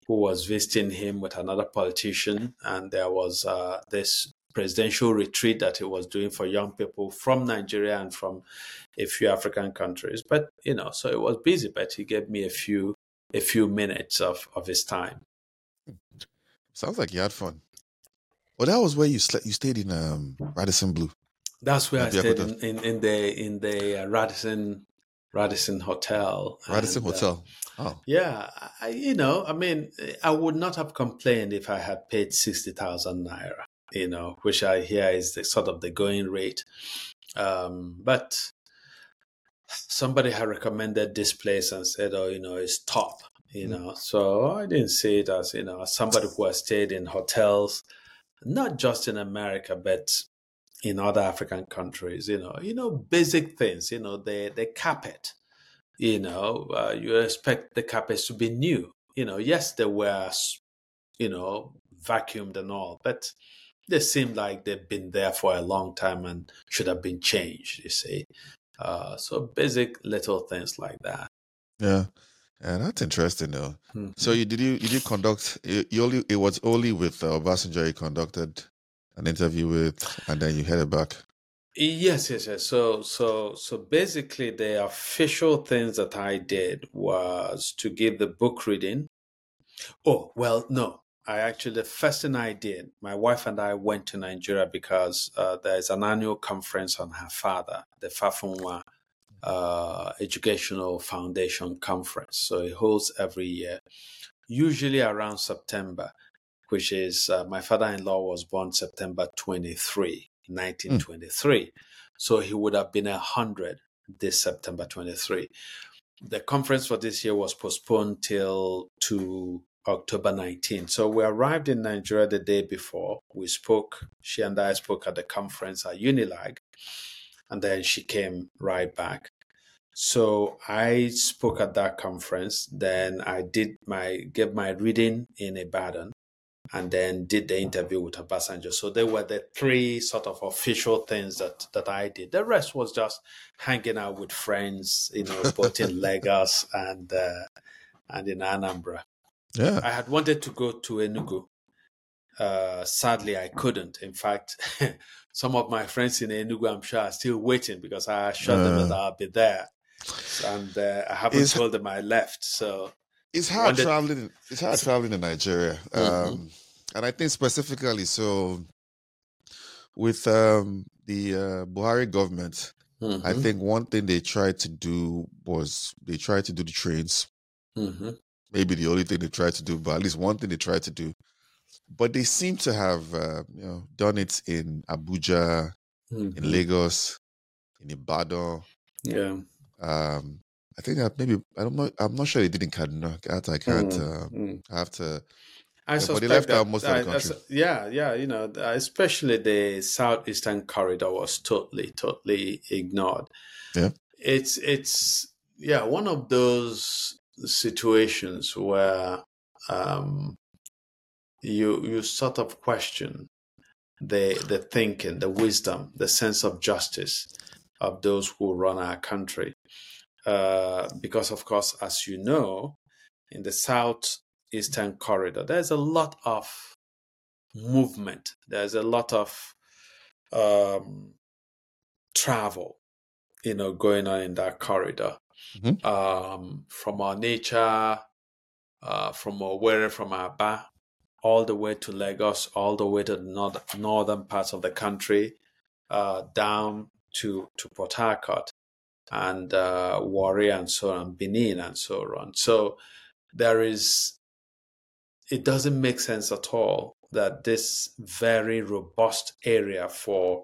who was visiting him with another politician, and there was this presidential retreat that he was doing for young people from Nigeria and from a few African countries. But so it was busy, but he gave me a few minutes of his time. Sounds like you had fun. Well, that was where you slept. You stayed in Radisson Blu. That's where I stayed in the Radisson Hotel. Radisson Hotel. Oh. Yeah, I would not have complained if I had paid 60,000 naira, which I hear is the sort of the going rate. But somebody had recommended this place and said, it's top, So I didn't see it as, as somebody who has stayed in hotels, not just in America, but in other African countries, basic things, the carpet, you expect the carpets to be new. Yes, they were, vacuumed and all, but they seem like they've been there for a long time and should have been changed, you see. So basic little things like that. Yeah. Yeah, that's interesting though. Mm-hmm. So you conduct, it was only with Obasanjo you conducted an interview with, and then you headed back? Yes. So basically the official things that I did was to give the book reading. Oh, well, no. The first thing I did, my wife and I went to Nigeria because there's an annual conference on her father, the Fafunwa Educational Foundation Conference. So it holds every year, usually around September, which is my father-in-law was born September 1923. So he would have been 100 this September 23. The conference for this year was postponed to October 19. So we arrived in Nigeria the day before. She and I spoke at the conference at Unilag, and then she came right back. So I spoke at that conference. Then I gave my reading in Ibadan, and then did the interview with Obasanjo. So they were the three sort of official things that I did. The rest was just hanging out with friends, both in Lagos and in Anambra. Yeah. I had wanted to go to Enugu. Sadly, I couldn't. In fact, some of my friends in Enugu, I'm sure, are still waiting because I assured them that I'll be there. And I haven't told them I left. So it's hard traveling. It's hard traveling in Nigeria, and I think specifically so with the Buhari government. I think one thing they tried to do was the trains. Maybe the only thing they tried to do, but at least one thing they tried to do. But they seem to have done it in Abuja, in Lagos, in Ibadan. Yeah. I think that maybe I'm not sure they did in Kaduna. I can't. I have to. But they left out most of the country. Especially the southeastern corridor was totally ignored. Yeah, it's one of those situations where you sort of question the thinking, the wisdom, the sense of justice of those who run our country. Because, of course, as you know, in the southeastern corridor, there's a lot of movement. There's a lot of travel, going on in that corridor. From Onitsha, from Owerri, from Aba, all the way to Lagos, all the way to the northern parts of the country, down to Port Harcourt and Warri and so on, Benin and so on. So it doesn't make sense at all that this very robust area for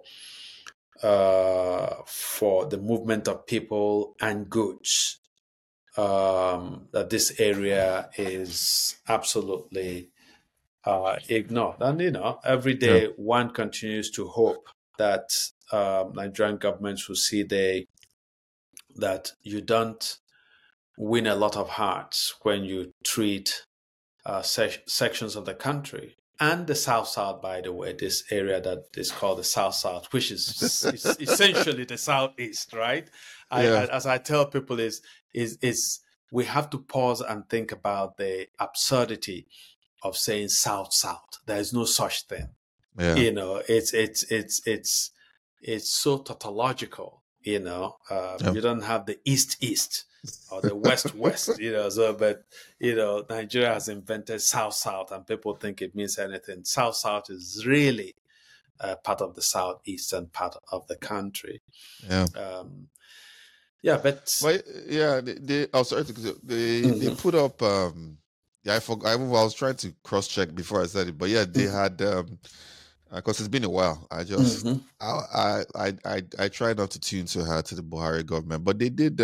the movement of people and goods, that this area is absolutely ignored. And, every day one continues to hope that Nigerian governments will see that you don't win a lot of hearts when you treat sections of the country. And the South, by the way, this area that is called the South, which is essentially the Southeast, right? As I tell people, is we have to pause and think about the absurdity of saying South South. There is no such thing. Yeah. You know, it's so tautological. You know, Yeah. you don't have the East East or the West West. You know, so but you know, Nigeria has invented South South, and people think it means anything. South South is really part of the southeastern part of the country. Yeah. Yeah, but yeah, they oh, sorry, they put up yeah, I was trying to cross check before I said it, but yeah, they had because it's been a while. I just I try not to tune so hard to the Buhari government, but they did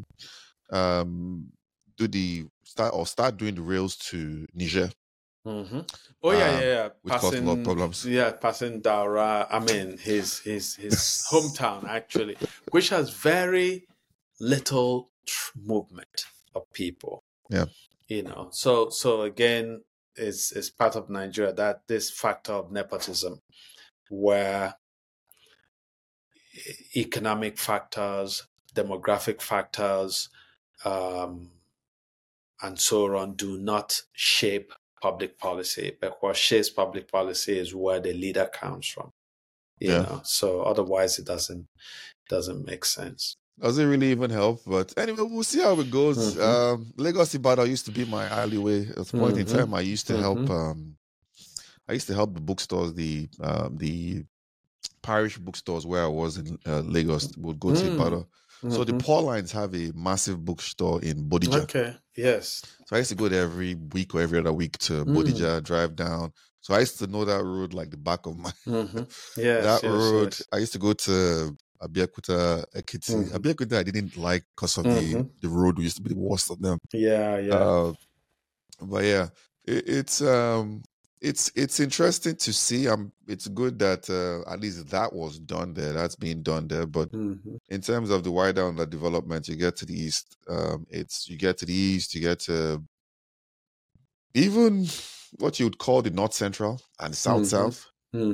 do the start doing the rails to Niger. Oh yeah. Which caused a lot of problems. Yeah, passing Daura. I mean, his hometown actually, which has very little movement of people. Yeah, you know. So again, is part of Nigeria that this factor of nepotism, where economic factors, demographic factors, and so on do not shape public policy. But what shapes public policy is where the leader comes from. You know, so otherwise it doesn't make sense. Doesn't really even help, but anyway, we'll see how it goes. Lagos Ibadan used to be my alleyway. At a point in time, I used to help. I used to help the bookstores, the parish bookstores where I was in Lagos. Would go to Ibadan. So the Paul Lines have a massive bookstore in Bodija. Okay. Yes. So I used to go there every week or every other week to Bodija, drive down. So I used to know that road like the back of my. Yes. road. Yes. I used to go to Abeokuta, Ekiti. Abeokuta I didn't like because of the road used to be the worst of them. Yeah. But yeah, it's interesting to see. It's good that at least that was done there. That's being done there. But in terms of the wider under development, you get to the east. You get to the east. You get to even what you would call the north central and south south.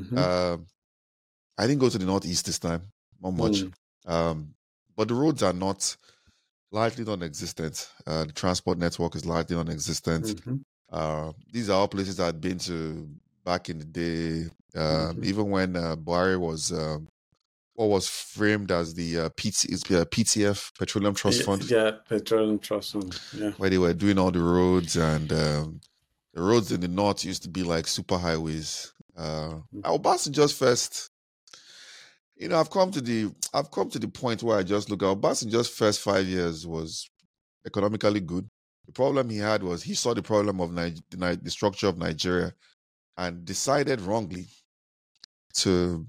I didn't go to the northeast this time, not much. But the roads are largely non-existent. The transport network is largely non-existent. These are all places that I'd been to back in the day, even when Buhari was what was framed as the PTF, Petroleum Trust Fund. Yeah, Petroleum Trust Fund. Yeah, where they were doing all the roads, and the roads in the north used to be like super highways. Obasanjo's first. You know, I've come to the point where I just look at Obasanjo's first 5 years was economically good. The problem he had was he saw the problem of the structure of Nigeria and decided wrongly to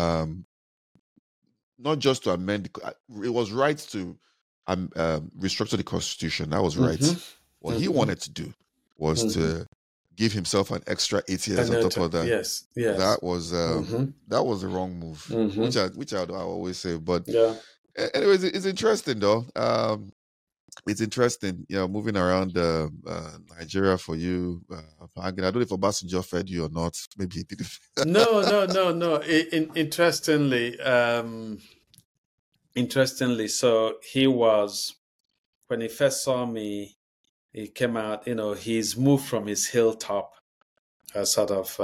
not just to amend. It was right to restructure the constitution. That was right. What he wanted to do was to give himself an extra 8 years on top of that. Yes. That was the wrong move, which I always say. But anyways, it's interesting though. It's interesting, moving around Nigeria for you. I don't know if Obasanjo fed you or not. Maybe he didn't. No. Interestingly, so he was, when he first saw me, he came out, he's moved from his hilltop sort of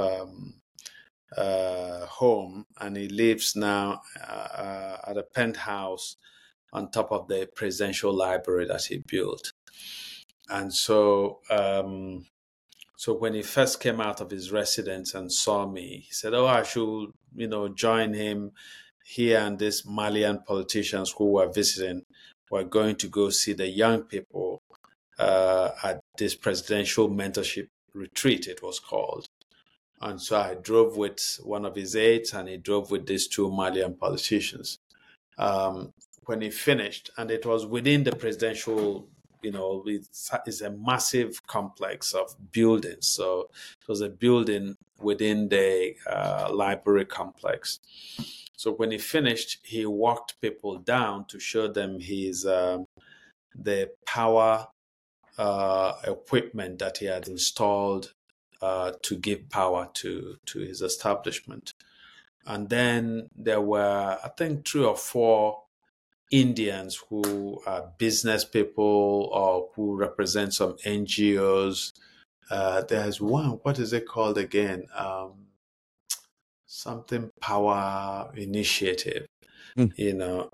home, and he lives now at a penthouse on top of the presidential library that he built. And so when he first came out of his residence and saw me, he said, I should, join him. He and these Malian politicians who were visiting were going to go see the young people at this presidential mentorship retreat, it was called. And so I drove with one of his aides, and he drove with these two Malian politicians. When he finished, and it was within the presidential, it's a massive complex of buildings. So it was a building within the library complex. So when he finished, he walked people down to show them his the power equipment that he had installed to give power to his establishment. And then there were, I think, 3 or 4 Indians who are business people or who represent some NGOs. There's one, what is it called again? Something Power Initiative, Mm. you know.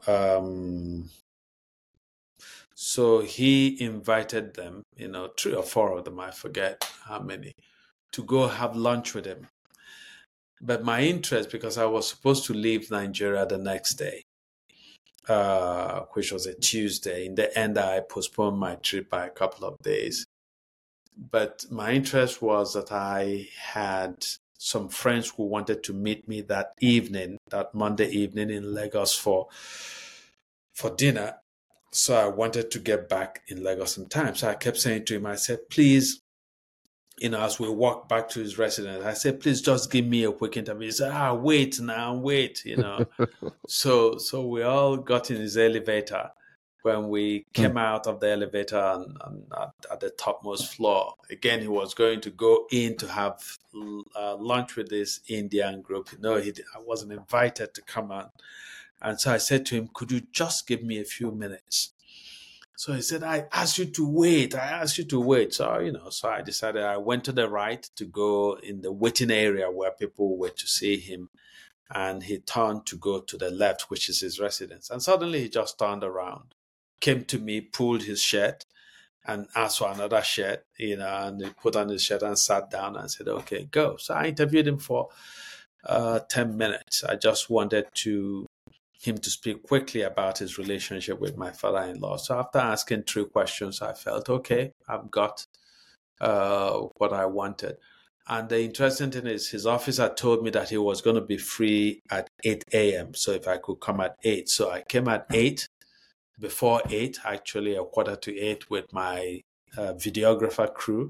So he invited them, 3 or 4 of them, I forget how many, to go have lunch with him. But my interest, because I was supposed to leave Nigeria the next day, which was a Tuesday. In the end, I postponed my trip by a couple of days. But my interest was that I had some friends who wanted to meet me that evening, that Monday evening in Lagos for dinner. So I wanted to get back in Lagos in time. So I kept saying to him, I said, please, as we walked back to his residence, I said, please just give me a quick interview. He said, wait now, wait. So we all got in his elevator. When we came out of the elevator and at the topmost floor, again, he was going to go in to have lunch with this Indian group. No, I wasn't invited to come on. And so I said to him, could you just give me a few minutes? So he said, I asked you to wait. So, so I decided I went to the right to go in the waiting area where people were to see him. And he turned to go to the left, which is his residence. And suddenly he just turned around, came to me, pulled his shirt and asked for another shirt, and he put on his shirt and sat down and said, okay, go. So I interviewed him for 10 minutes. I just wanted him to speak quickly about his relationship with my father-in-law. So after asking 3 questions, I felt, okay, I've got what I wanted. And the interesting thing is his officer told me that he was going to be free at 8 a.m. So if I could come at 8. So I came at 8, before 8, actually 7:45 with my videographer crew.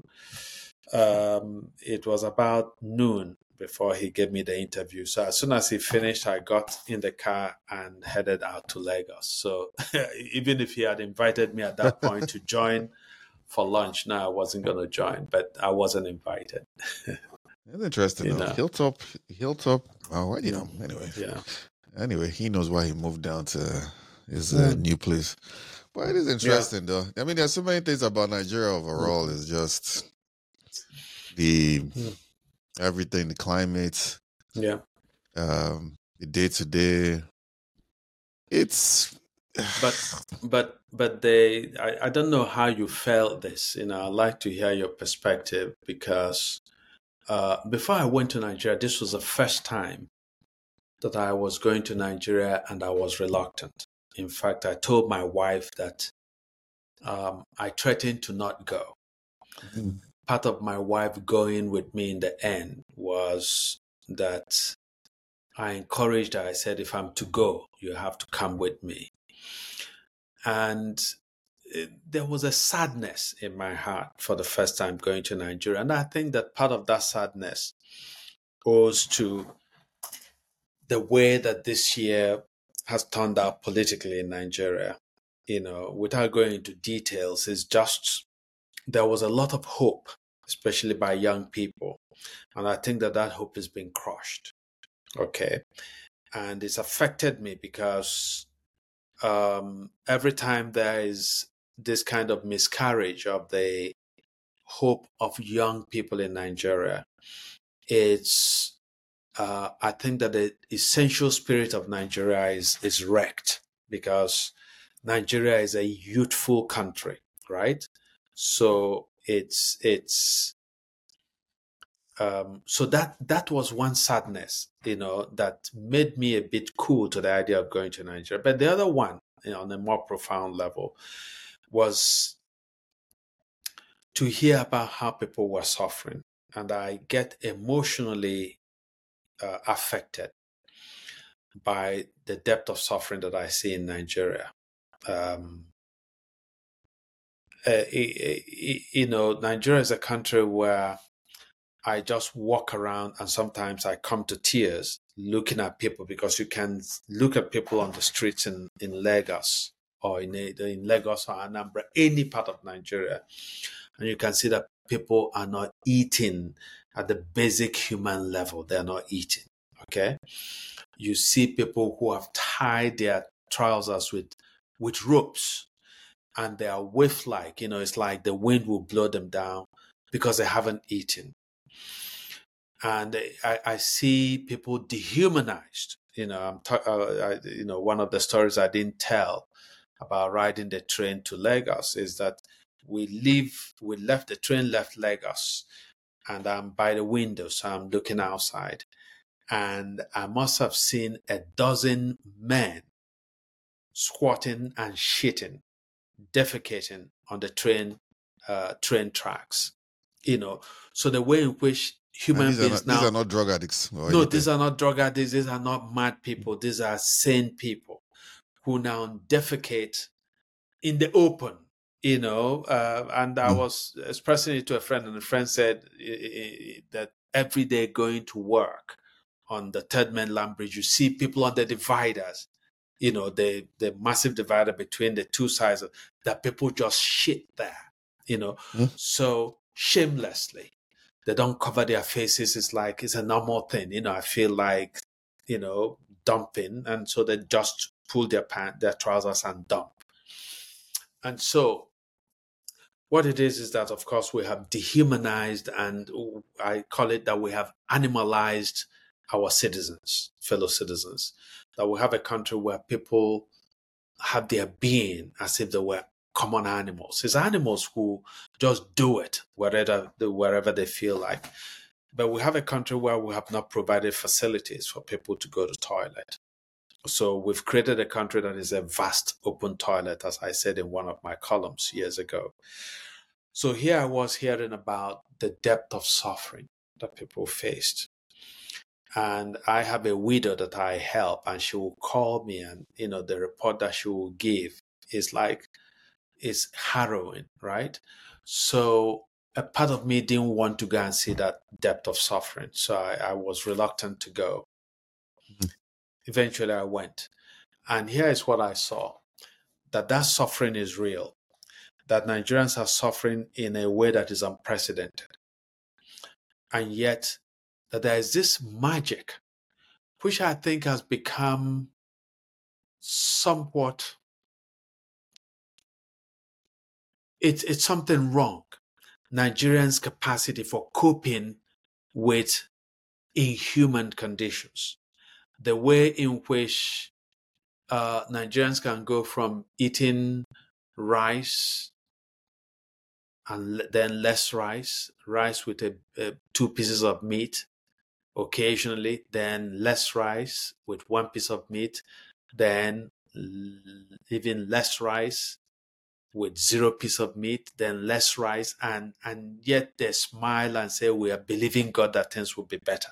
It was about noon before he gave me the interview. So as soon as he finished, I got in the car and headed out to Lagos. So even if he had invited me at that point to join for lunch, no, I wasn't going to join, but I wasn't invited. That's interesting. Hilltop. Oh, anyway. Yeah. Anyway, he knows why he moved down to his new place. But it is interesting, though. I mean, there's so many things about Nigeria overall. It's just everything, the climate, the day-to-day. It's but I don't know how you felt this. I'd like to hear your perspective because before I went to Nigeria, this was the first time that I was going to Nigeria and I was reluctant. In fact, I told my wife that I threatened to not go. Part of my wife going with me in the end was that I encouraged her. I said, if I'm to go, you have to come with me. And there was a sadness in my heart for the first time going to Nigeria. And I think that part of that sadness goes to the way that this year has turned out politically in Nigeria. Without going into details, it's just there was a lot of hope, especially by young people. And I think that hope has been crushed. Okay. And it's affected me because every time there is this kind of miscarriage of the hope of young people in Nigeria, I think that the essential spirit of Nigeria is wrecked because Nigeria is a youthful country, right? So so that was one sadness, that made me a bit cool to the idea of going to Nigeria. But the other one, on a more profound level, was to hear about how people were suffering. And I get emotionally affected by the depth of suffering that I see in Nigeria. Nigeria is a country where I just walk around and sometimes I come to tears looking at people, because you can look at people on the streets in Lagos or in Lagos or Anambra, any part of Nigeria, and you can see that people are not eating at the basic human level. They're not eating. Okay. You see people who have tied their trousers with with ropes, and they are whiff-like. It's like the wind will blow them down because they haven't eaten. And I see people dehumanized. One of the stories I didn't tell about riding the train to Lagos is that we left the train, left Lagos, and I'm by the window, so I'm looking outside, and I must have seen a dozen men squatting and shitting, defecating on the train tracks. So the way in which human beings these are not drug addicts. No, anything. These are not drug addicts. These are not mad people. These are sane people who now defecate in the open. And I was expressing it to a friend, and a friend said that every day going to work on the Third Mainland Bridge, you see people on the dividers, the massive divider between the two sides, that people just shit there, so shamelessly. They don't cover their faces. It's like it's a normal thing. I feel like, dumping. And so they just pull their trousers and dump. And so what it is that, of course, we have dehumanized, and I call it that we have animalized our citizens, fellow citizens, that we have a country where people have their being as if they were common animals. It's animals who just do it wherever they feel like. But we have a country where we have not provided facilities for people to go to toilet. So we've created a country that is a vast open toilet, as I said in one of my columns years ago. So here I was hearing about the depth of suffering that people faced. And I have a widow that I help, and she will call me, and the report that she will give is harrowing, right? So a part of me didn't want to go and see that depth of suffering. So I was reluctant to go. Mm-hmm. Eventually I went. And here is what I saw, that suffering is real, that Nigerians are suffering in a way that is unprecedented. And yet that there is this magic, which I think has become somewhat, it's something wrong. Nigerians' capacity for coping with inhuman conditions, the way in which Nigerians can go from eating rice and then less rice with 2 pieces of meat occasionally, then less rice with 1 piece of meat, then even less rice with 0 piece of meat, then less rice, and yet they smile and say, we are believing God that things will be better.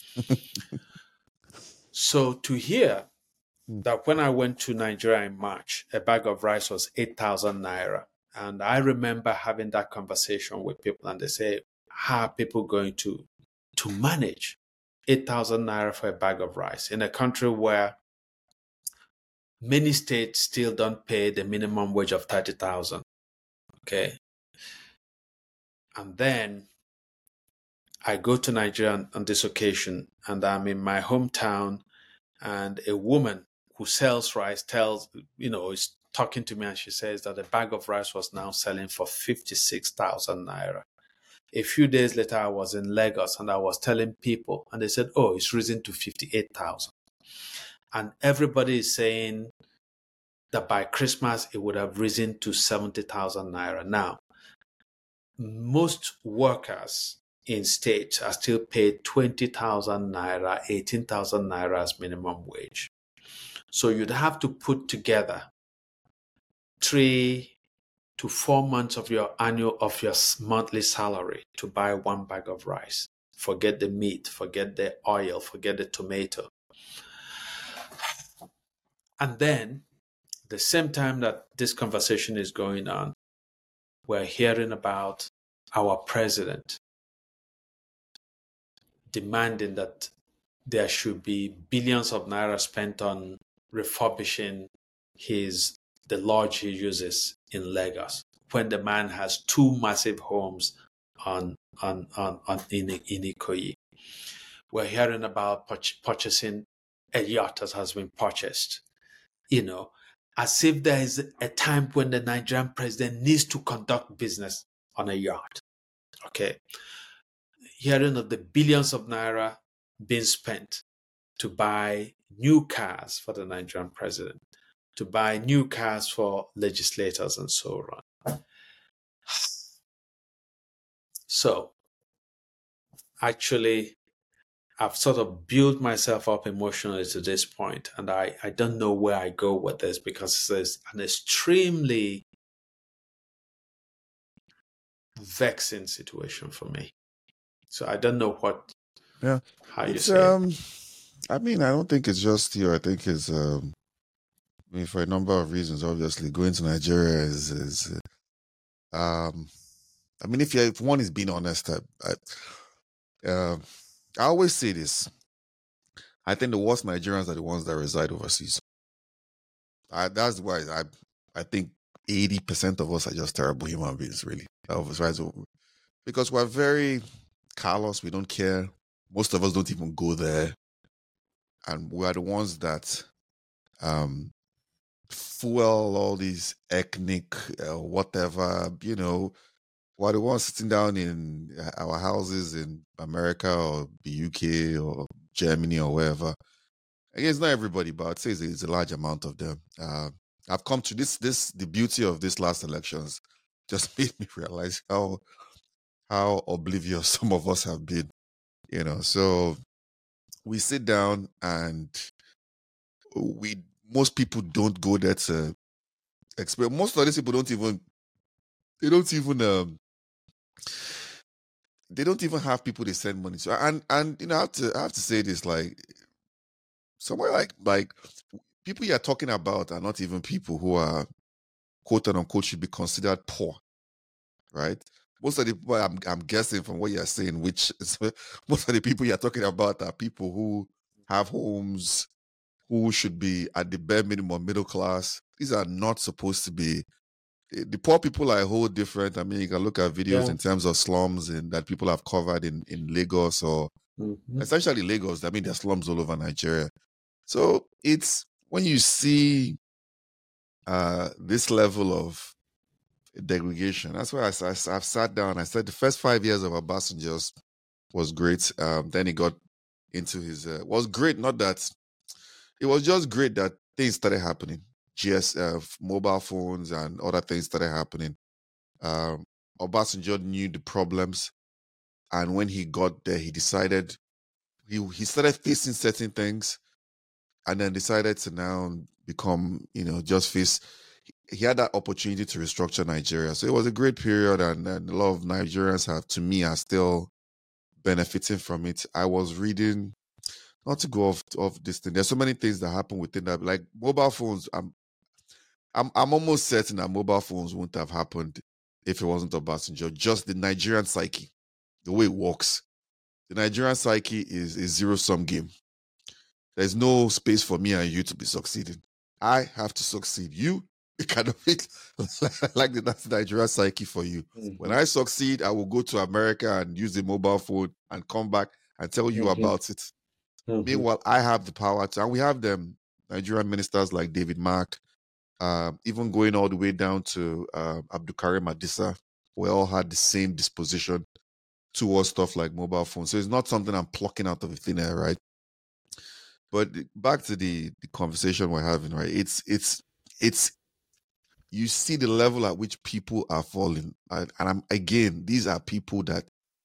So to hear that when I went to Nigeria in March, a bag of rice was 8,000 naira. And I remember having that conversation with people, and they say, how are people going to manage 8,000 naira for a bag of rice in a country where many states still don't pay the minimum wage of 30,000? Okay. And then I go to Nigeria on this occasion, and I'm in my hometown, and a woman who sells rice is talking to me, and she says that a bag of rice was now selling for 56,000 naira. A few days later, I was in Lagos, and I was telling people, and they said, oh, it's risen to 58,000. And everybody is saying that by Christmas, it would have risen to 70,000 naira. Now, most workers in states are still paid 20,000 naira, 18,000 naira as minimum wage. So you'd have to put together 3 to 4 months of your monthly salary to buy 1 bag of rice. Forget the meat, forget the oil, forget the tomato. And then, the same time that this conversation is going on, we're hearing about our president demanding that there should be billions of naira spent on refurbishing the lodge he uses in Lagos, when the man has 2 massive homes in Ikoyi. We're hearing about purchasing a yacht that has been purchased, as if there is a time when the Nigerian president needs to conduct business on a yacht. Okay. Hearing of the billions of naira being spent to buy new cars for the Nigerian president, to buy new cars for legislators and so on. So, actually, I've sort of built myself up emotionally to this point, and I don't know where I go with this because it's an extremely vexing situation for me. So I don't know how you say it. I mean, I don't think it's just you. I think it's for a number of reasons. Obviously, going to Nigeria is I mean, if one is being honest, I always say this. I think the worst Nigerians are the ones that reside overseas. That's why I think 80% of us are just terrible human beings, really. Because we're very callous. We don't care. Most of us don't even go there. And we are the ones that fuel all these ethnic whatever, we're the ones sitting down in our houses in America or the UK or Germany or wherever. Again, it's not everybody, but I'd say it's a large amount of them. I've come to the beauty of these last elections just made me realize how oblivious some of us have been, So we sit down and most people don't go there to experience. Most of these people don't even have people they send money to. And I have to say this, like, somewhere like people you're talking about are not even people who are quote unquote should be considered poor, right? Most of the people I'm guessing from what you're saying, which is, most of the people you're talking about are people who have homes, who should be at the bare minimum middle class. These are not supposed to be. The poor people are a whole different. I mean, you can look at videos in terms of slums and that people have covered in Lagos or essentially Lagos. I mean, there's slums all over Nigeria. So it's when you see this level of degradation. That's why I've sat down. I said the first 5 years of Obasanjo was great. Then he got into his was great. Not that it was just great that things started happening. Mobile phones and other things started happening. Obasanjo knew the problems, and when he got there, he decided he started facing certain things, and then decided to now become, just face. He had that opportunity to restructure Nigeria, so it was a great period, and a lot of Nigerians are still benefiting from it. I was reading, not to go off this thing. There's so many things that happen within that, like mobile phones. I'm almost certain that mobile phones wouldn't have happened if it wasn't Obasanjo. Just the Nigerian psyche, the way it works. The Nigerian psyche is a zero-sum game. There's no space for me and you to be succeeding. I have to succeed. You kind of like that's the Nigerian psyche for you. When I succeed, I will go to America and use the mobile phone and come back and tell you about it. Meanwhile, I have the power to, and we have them, Nigerian ministers like David Mark, even going all the way down to Abdulkarim Adisa, we all had the same disposition towards stuff like mobile phones. So it's not something I'm plucking out of the thin air, right? But back to the conversation we're having, right? It's you see the level at which people are falling, and these are people that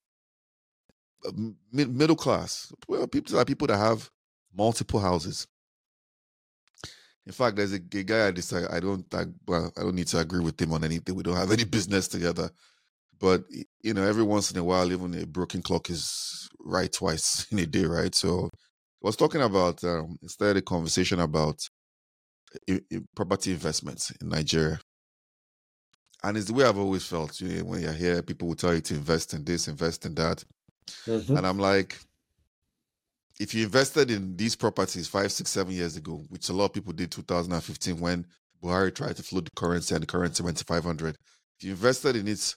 middle class, people that have multiple houses. In fact, there's a guy I decide I don't need to agree with him on anything. We don't have any business together. But, every once in a while, even a broken clock is right twice in a day, right? So I was talking about, started a conversation about property investments in Nigeria. And it's the way I've always felt. When you're here, people will tell you to invest in this, invest in that. And I'm like, if you invested in these properties 5, 6, 7 years ago, which a lot of people did 2015 when Buhari tried to float the currency and the currency went to 500. If you invested in it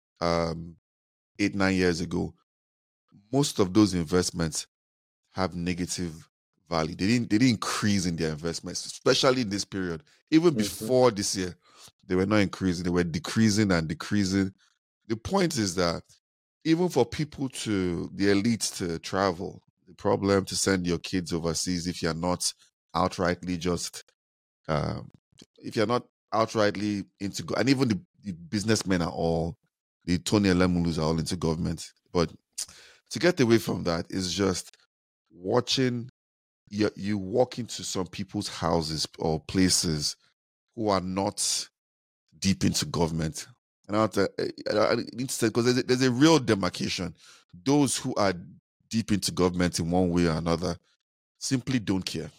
8, 9 years ago, most of those investments have negative value. They didn't increase in their investments, especially in this period. Even before this year, they were not increasing, they were decreasing and decreasing. The point is that even for people the elites to travel, the problem to send your kids overseas if you're not outrightly just if you're not outrightly into and even the businessmen are all the Tony Elemulus are all into government. But to get away from that is just watching you walk into some people's houses or places who are not deep into government. And I need to say, because there's a real demarcation. Those who are deep into government in one way or another simply don't care.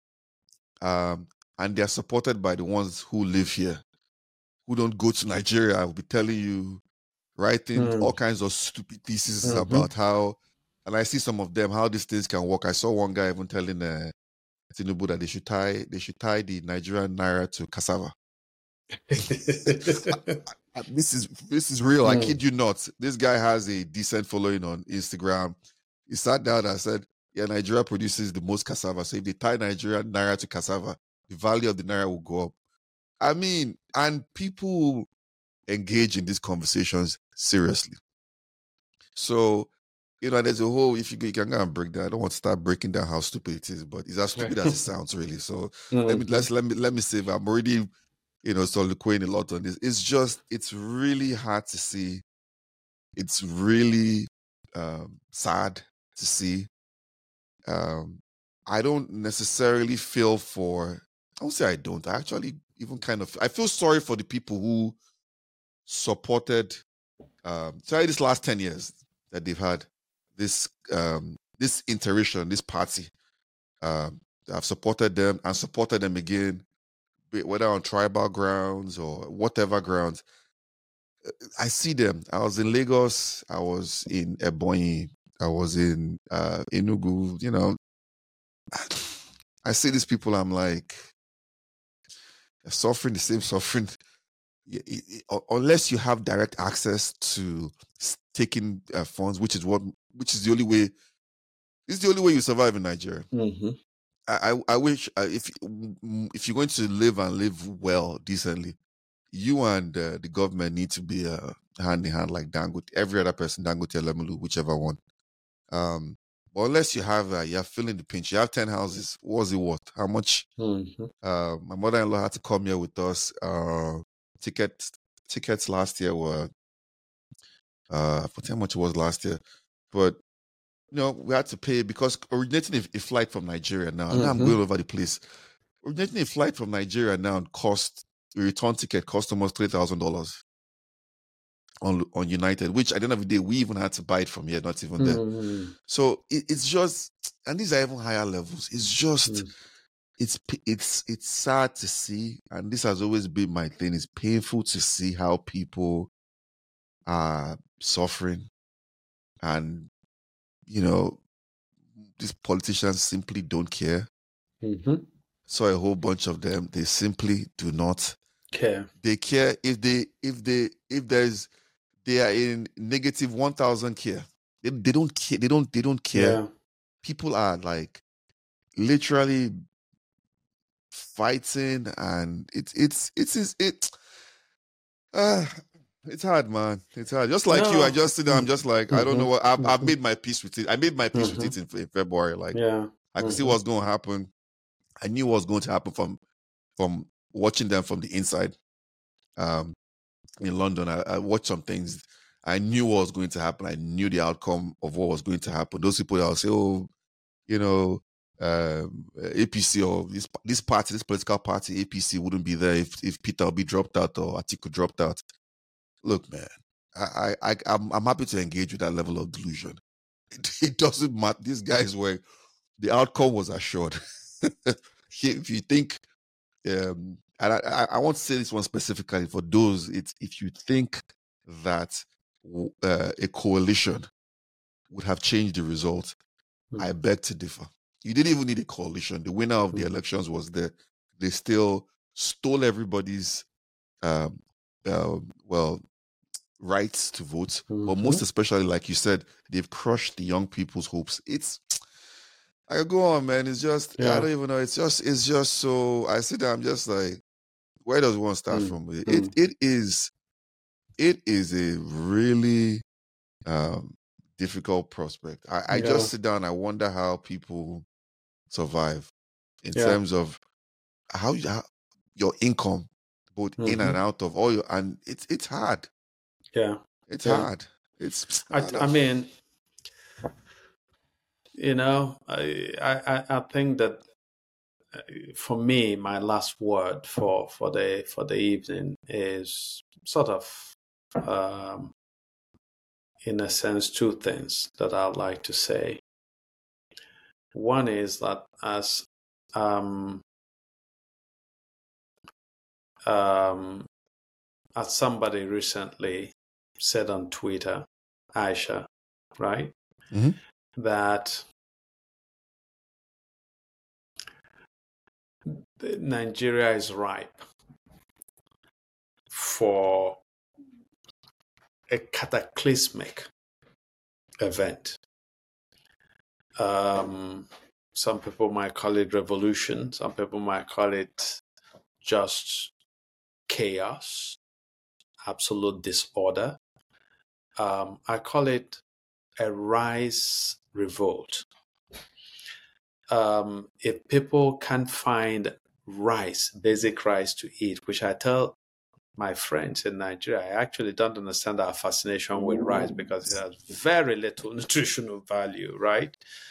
And they're supported by the ones who live here, who don't go to Nigeria. I will be telling you, writing all kinds of stupid theses about how, and I see some of them, how these things can work. I saw one guy even telling Tinubu that they should tie the Nigerian naira to cassava. This is real. I kid you not. This guy has a decent following on Instagram. He sat down and said, yeah, Nigeria produces the most cassava. So if they tie Nigerian naira to cassava, the value of the naira will go up. I mean, and people engage in these conversations seriously. So, there's a whole, if you can go and break down, I don't want to start breaking down how stupid it is, but it's as stupid as it sounds, really. So let me say that I'm already, soliloquying a lot on this. It's really hard to see. It's really sad to see. I don't necessarily feel for, I won't say I don't. I actually even I feel sorry for the people who supported, this last 10 years that they've had this iteration, this party. I've supported them and supported them again, whether on tribal grounds or whatever grounds. I see them. I was in Lagos. I was in Ebonyi. I was in Enugu. I see these people. I'm like, they're suffering the same suffering. Unless you have direct access to taking funds, which is the only way. It's the only way you survive in Nigeria. I wish if you're going to live well, decently, you and the government need to be hand in hand like Dangote, every other person, Dangote, Elemulu, whichever one. But unless you have, you're feeling the pinch. You have 10 houses. What's it worth? How much? My mother-in-law had to come here with us. Tickets last year were, I forget how much it was last year, but we had to pay because originating a flight from Nigeria now, and I'm going over the place. Originating a flight from Nigeria now a return ticket cost almost $3,000 on United, which at the end of the day, we even had to buy it from here, not even there. So it's just, and these are even higher levels. It's just, it's sad to see, and this has always been my thing. It's painful to see how people are suffering, and these politicians simply don't care. Saw a whole bunch of them. They simply do not care. They care if they are in negative 1,000 care. They don't care. They don't care. Yeah. People are like literally fighting, and it's hard, man. It's hard. Just like you, I just sit down. I'm just like, I don't know what. I've made my peace with it. I made my peace with it in February. Like, I could see what's going to happen. I knew what was going to happen from watching them from the inside. In London, I watched some things. I knew what was going to happen. I knew the outcome of what was going to happen. Those people that will say, APC or this party, this political party, APC wouldn't be there if Peter Obi dropped out or Atiku dropped out. Look, man, I'm happy to engage with that level of delusion. It doesn't matter. These guys the outcome was assured. If you think, and I want to say this one specifically for those, if you think that a coalition would have changed the result, I beg to differ. You didn't even need a coalition. The winner of the elections was there. They still stole everybody's rights to vote, but most especially, like you said, they've crushed the young people's hopes. I could go on, man. It's just I Yeah. don't even know. It's just so I sit there, I'm just like, where does one start Mm. from? Mm. It is a really difficult prospect. I Yeah. just sit down, I wonder how people survive in Yeah. terms of how your income, both in Mm-hmm. and out of all your, and it's hard. Yeah. It's Yeah. hard. It's I mean, I think that for me, my last word for the evening is sort of, um, in a sense, two things that I'd like to say. One is that um, um, as somebody recently said on Twitter, Aisha, right, Mhm. that Nigeria is ripe for a cataclysmic event. Some people might call it revolution. Some people might call it just chaos, absolute disorder. I call it a rice revolt. If people can't find rice, basic rice to eat, which I tell my friends in Nigeria, I actually don't understand our fascination with rice because it has very little nutritional value, right?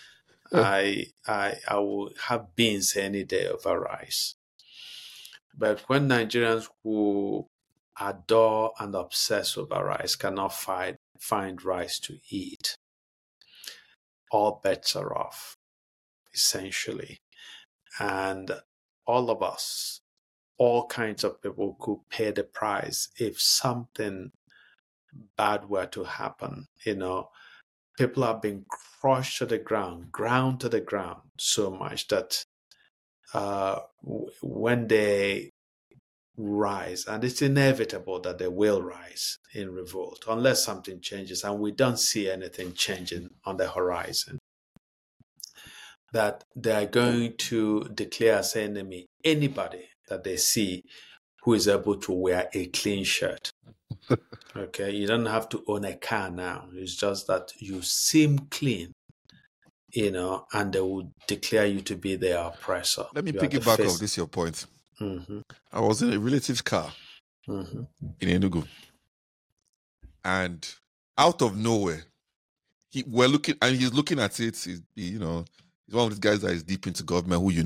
I will have beans any day over rice. But when Nigerians who adore and obsess over rice cannot find rice to eat, all bets are off, essentially. And all of us, all kinds of people could pay the price if something bad were to happen. People have been crushed to the ground, ground to the ground so much that when they rise, and it's inevitable that they will rise in revolt unless something changes, and we don't see anything changing on the horizon, that they are going to declare as enemy anybody that they see who is able to wear a clean shirt. Okay, you don't have to own a car now. It's just that you seem clean, and they will declare you to be their oppressor. Let me You are the piggyback off face. this your point. Mm-hmm. I was in a relative's car Mm-hmm. in Enugu, and out of nowhere, we're looking, and he's looking at it. He's one of these guys that is deep into government, who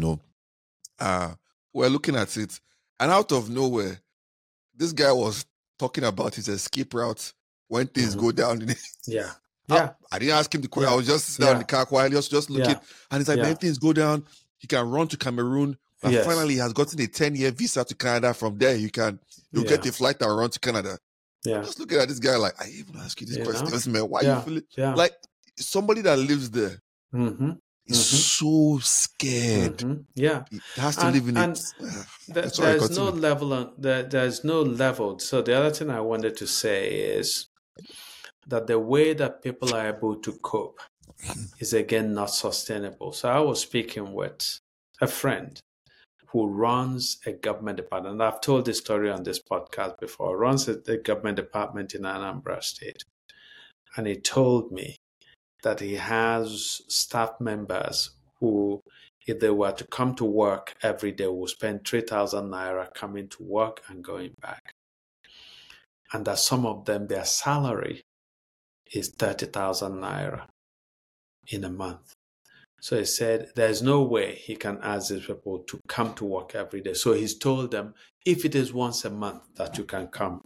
we're looking at it, and out of nowhere, this guy was talking about his escape route when things Mm-hmm. go down. Yeah. Yeah. I didn't ask him the question. Yeah. I was just sitting down in the car quietly, just looking. Yeah. And he's like, Yeah. when things go down, he can run to Cameroon. But Yes. finally, he has gotten a 10-year visa to Canada. From there, you'll get a flight and run to Canada. Yeah. I'm just looking at this guy like, I even ask you this question. Listen, man, why you feeling like somebody that lives there is so scared. Yeah. He has to live in it. There's no level there's no level. So the other thing I wanted to say is that the way that people are able to cope is again not sustainable. So I was speaking with a friend who runs a government department. And I've told this story on this podcast before. Runs a government department in Anambra State. And he told me that he has staff members who, if they were to come to work every day, will spend 3,000 naira coming to work and going back. And that some of them, their salary is 30,000 naira in a month. So he said there's no way he can ask these people to come to work every day. So he's told them, if it is once a month that you can come.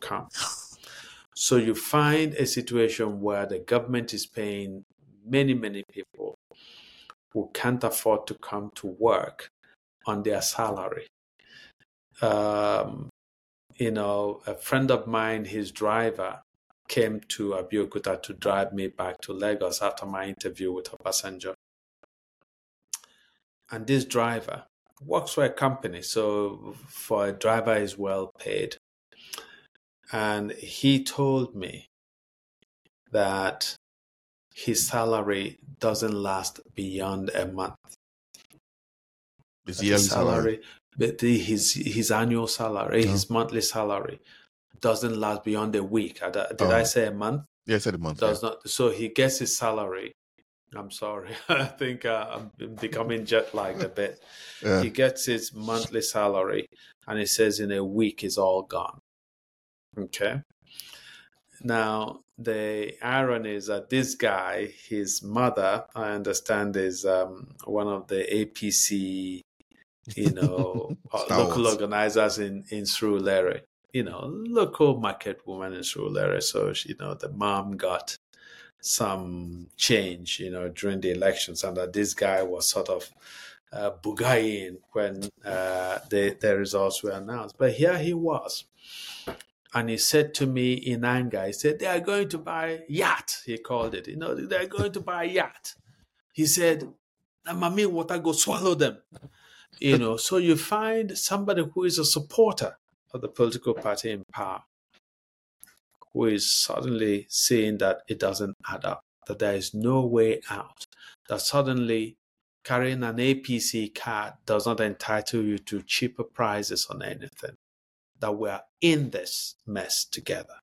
So you find a situation where the government is paying many, many people who can't afford to come to work on their salary. A friend of mine, his driver, came to Abeokuta to drive me back to Lagos after my interview with Obasanjo. And this driver works for a company, so for a driver is well paid. And he told me that his salary doesn't last beyond a month. His But yearly salary. but his annual salary, his monthly salary, doesn't last beyond a week. Did I say a month? Yeah, I said a month. Does not. So he gets his salary. I'm sorry. I think I'm becoming jet lagged a bit. Yeah. He gets his monthly salary, and he says in a week it's all gone. Okay. Now, the irony is that this guy, his mother, I understand, is one of the APC, local organizers in Surulere, local market woman in Surulere. So, the mom got some change, during the elections, and that this guy was sort of bugayin when the results were announced. But here he was. And he said to me in anger, he said, they are going to buy yacht, he called it. They're going to buy yacht. He said, Mami, water go swallow them. So you find somebody who is a supporter of the political party in power, who is suddenly seeing that it doesn't add up, that there is no way out, that suddenly carrying an APC card does not entitle you to cheaper prices on anything, that we're in this mess together.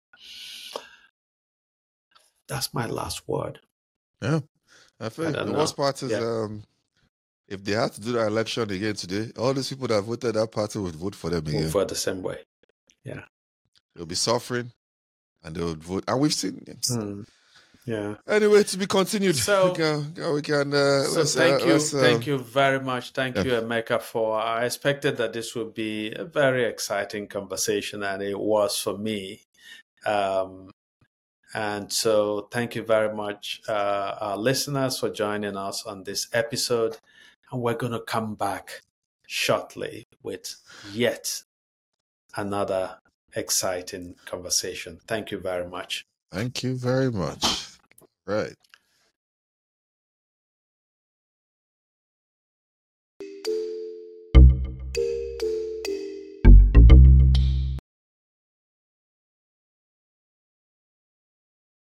That's my last word. Yeah. I think the worst part is if they had to do that election again today, all these people that voted that party would vote for them again. For the same way. Yeah. They'll be suffering and they would vote. And we've seen it. Yeah. Anyway, to be continued. So we can thank you very much. Thank you, Emeka, I expected that this would be a very exciting conversation, and it was for me. And so thank you very much, our listeners, for joining us on this episode. And we're going to come back shortly with yet another exciting conversation. Thank you very much. Thank you very much. Right.